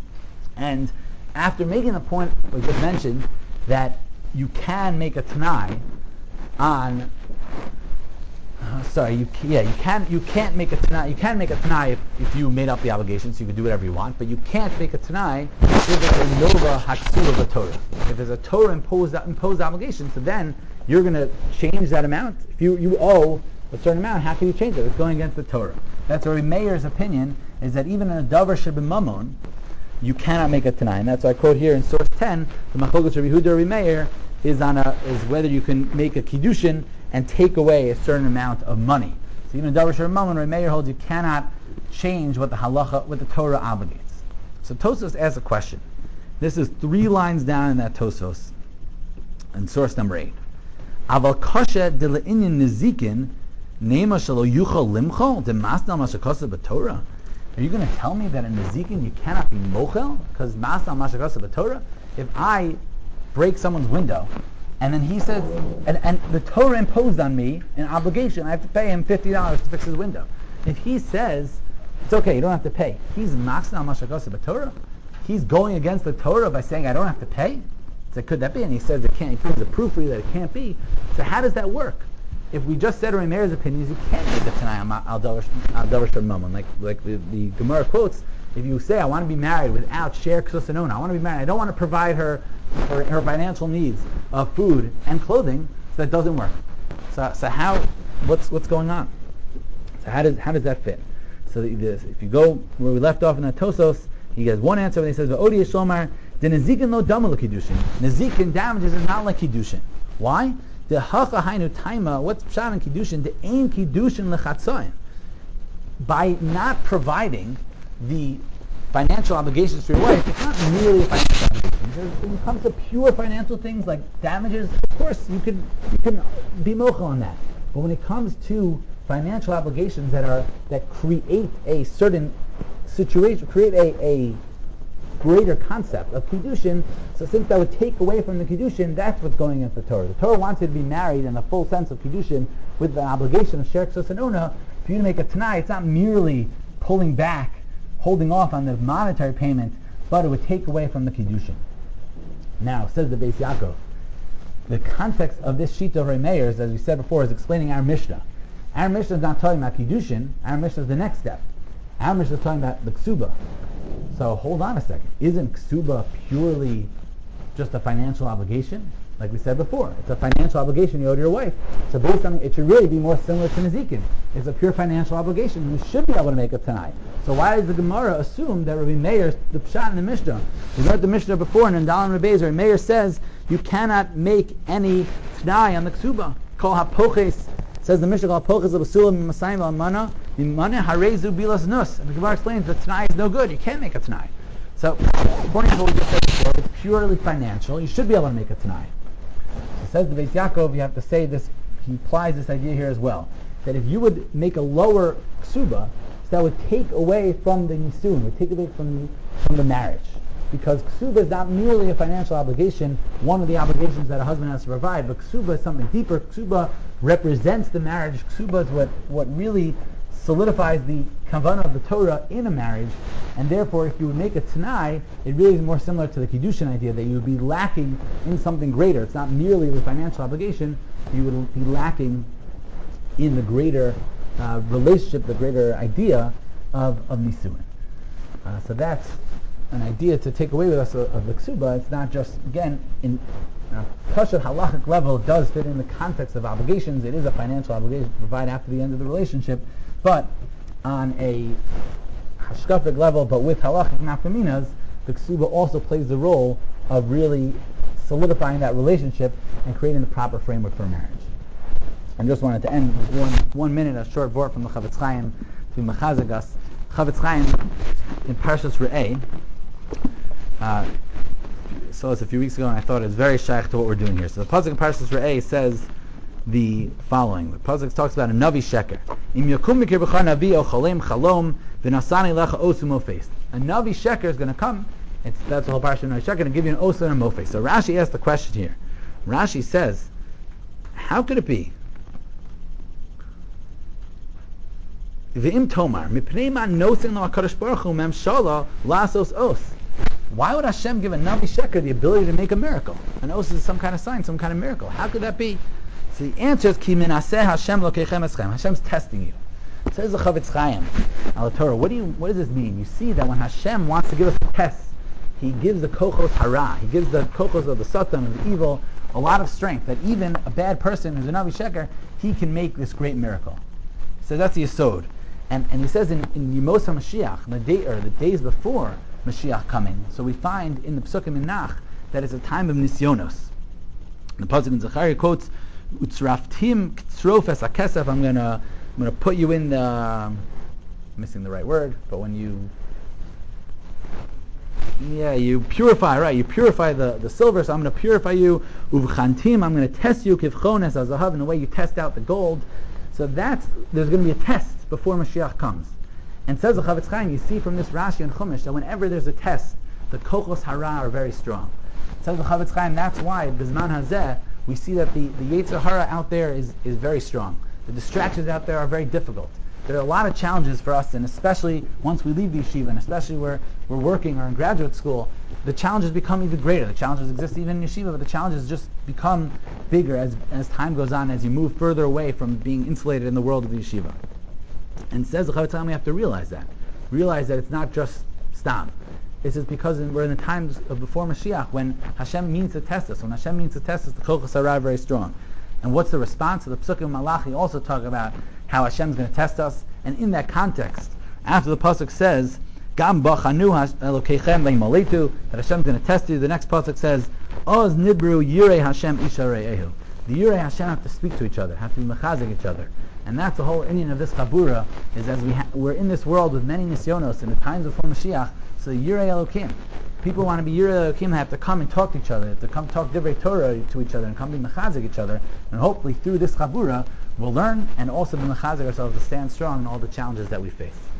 And after making the point we just mentioned that you can make a t'nai on You can't make a tanai. You can make a tanai if you made up the obligation, so you can do whatever you want. But you can't make a tanai if it's a nova hatsu of the Torah. If there's a Torah imposed obligation, so then you're going to change that amount. If you owe a certain amount, how can you change it? It's going against the Torah. That's Rabbi Meir's opinion, is that even in a davar shebimamon, you cannot make a tanai. And that's why I quote here in source 10, the Machlokes Rabbi Yehuda Rabbi Meir is whether you can make a kiddushin and take away a certain amount of money. So even in davar shebimamon, Rabbi Meir holds you cannot change what the halacha, what the Torah obligates. So Tosfos asks a question. This is 3 lines down in that Tosfos, in source number 8. Aval kasha de le'inyan nizikin nema shelo yuchal limchol de masnal mashakasa b'Torah. Are you going to tell me that in nizikin you cannot be mochel because masnal mashakasa b'Torah? If I break someone's window, and then he says, and the Torah imposed on me an obligation, I have to pay him $50 to fix his window. If he says it's okay, you don't have to pay, he's masnal mashakasa b'Torah. He's going against the Torah by saying I don't have to pay. So could that be? And he says it can't. He proves a proof for you that it can't be. So how does that work? If we just said Rabbi Meir's opinions, you can't make a tanai al davar shebimamon. Like the Gemara quotes, if you say I want to be married without share ksus and ona, I want to be married, I don't want to provide her for her financial needs of food and clothing, so that doesn't work. So how? What's going on? So how does that fit? So if you go where we left off in the Tosfos, he has one answer when he says v'odi yishomar the nezikin lo dama l'kiddushin. Nezikin damages is not like kiddushin. Why? The hacha hainu taima. What's pshat in kiddushin? The ain kiddushin lechatzayin. By not providing the financial obligations for your wife, it's not merely financial obligations. When it comes to pure financial things like damages, of course you can be mochel on that. But when it comes to financial obligations that create a certain situation, create a greater concept of kiddushin, so since that would take away from the kiddushin, that's what's going against the Torah. The Torah wants you to be married in the full sense of kiddushin with the obligation of share ksus and ona. For you to make a tanai, it's not merely pulling back, holding off on the monetary payment, but it would take away from the kiddushin. Now, says the Beis Yaakov, the context of this sheet of Rabbi Meir's, as we said before, is explaining our Mishnah. Our Mishnah is not talking about kiddushin. Our Mishnah is the next step. Our Mishnah is talking about the ksuba. So hold on a second. Isn't ksuba purely just a financial obligation? Like we said before, it's a financial obligation you owe to your wife. So based on it should really be more similar to nezikin. It's a pure financial obligation. You should be able to make a tanai. So why does the Gemara assume that Rabbi Meir, the pshat in the Mishnah, we read the Mishnah before, and in Dalan Rabbi Rabbi Meir says you cannot make any tanai on the ksuba. Kol hapoches, says the Mishnah, kol hapoches l'basulam masayim v'almana v'mana harezu bilas nus. And the Gemara explains that tanai is no good. You can't make a tanai. So according to what we just said before, it's purely financial. You should be able to make a tanai. So says the Beis Yaakov, you have to say this. He applies this idea here as well, that if you would make a lower ksuba, so that would take away from the nisun, would take away from the marriage, because ksuba is not merely a financial obligation, one of the obligations that a husband has to provide, but ksuba is something deeper. Ksuba represents the marriage. Ksuba is what really solidifies the kavanah of the Torah in a marriage, and therefore if you would make a tanai, it really is more similar to the kiddushin idea, that you would be lacking in something greater. It's not merely the financial obligation, you would be lacking in the greater relationship, the greater idea of nisuin. So that's an idea to take away with us of the ksuba. It's not just, again, in Kashat halachic level, it does fit in the context of obligations. It is a financial obligation to provide after the end of the relationship, but on a hashkafic level, but with halachic nafkaminas, the ksuba also plays the role of really solidifying that relationship and creating the proper framework for marriage. I just wanted to end with one minute, a short vort from the Chavetz Chaim to Mechazagas. Chavetz Chaim in Parshas Re'eh saw this a few weeks ago, and I thought it was very shaykh to what we're doing here. So the pasuk in Parshas Re'eh says the following. The pasuk talks about a navi sheker. Im yakum mikirbecha navi o chalem chalom v'nasani lecha osu mofes. A navi sheker is going to come. That's the whole parsha of navi sheker, and give you an osu and a mofes. So Rashi asks the question here. Rashi says, how could it be? V'im tomar mipnei ma nosin lo HaKadosh Baruch Hu memshala lasos os. Why would Hashem give a navi sheker the ability to make a miracle? An os is some kind of sign, some kind of miracle. How could that be? So the answer is Ki minaseh Hashem lokeichem eschem. Hashem's testing you. Says the Chavetz Chaim al Torah. What does this mean? You see that when Hashem wants to give us a test, He gives the kochos hara. He gives the kochos of the satan, of the evil, a lot of strength. That even a bad person who's a Navi Sheker, he can make this great miracle. So that's the Yesod. And he says in Yemos HaMashiach, the days before Mashiach coming, so we find in the Psukim in Nach that it's a time of Nisyonos. The Pasuk in Zechariah quotes, Utzraftim k'tzrof es hakesef. I'm gonna put you in the, I'm missing the right word, but when you purify, right? You purify the silver, so I'm going to purify you. Uvchantim, I'm going to test you kivchones azahav, in the way you test out the gold. So there's going to be a test before Mashiach comes. And says the Chavetz Chaim, you see from this Rashi and Chumash that whenever there's a test, the kochos hara are very strong. Says the Chavetz Chaim, that's why Bizman Hazeh we see that the Yetzer Hara out there is very strong. The distractions out there are very difficult. There are a lot of challenges for us, and especially once we leave the yeshiva, and especially where we're working or in graduate school, the challenges become even greater. The challenges exist even in yeshiva, but the challenges just become bigger as time goes on, as you move further away from being insulated in the world of the yeshiva. And says the Chavetz Chaim, we have to realize that it's not just stam. This is because we're in the times of before Mashiach, when Hashem means to test us. When Hashem means to test us, the kochos hara are very strong. And what's the response? The Psukim Malachi also talk about how Hashem's going to test us. And in that context, after the pasuk says, "Gam bachanu Elokeichem ve'imolitu," that Hashem's going to test you, the next pasuk says, "Oz nibru yirei Hashem ishareyehu." The yirei Hashem have to speak to each other, have to be mechazik each other. And that's the whole Indian of this Chabura, is as we're in this world with many nisyonos in the times before Mashiach, so the Yirei Elokim. People want to be Yirei Elokim, have to come and talk to each other, to come talk Divrei Torah to each other, and come be mechazik each other. And hopefully through this Chabura, we'll learn and also be mechazik ourselves to stand strong in all the challenges that we face.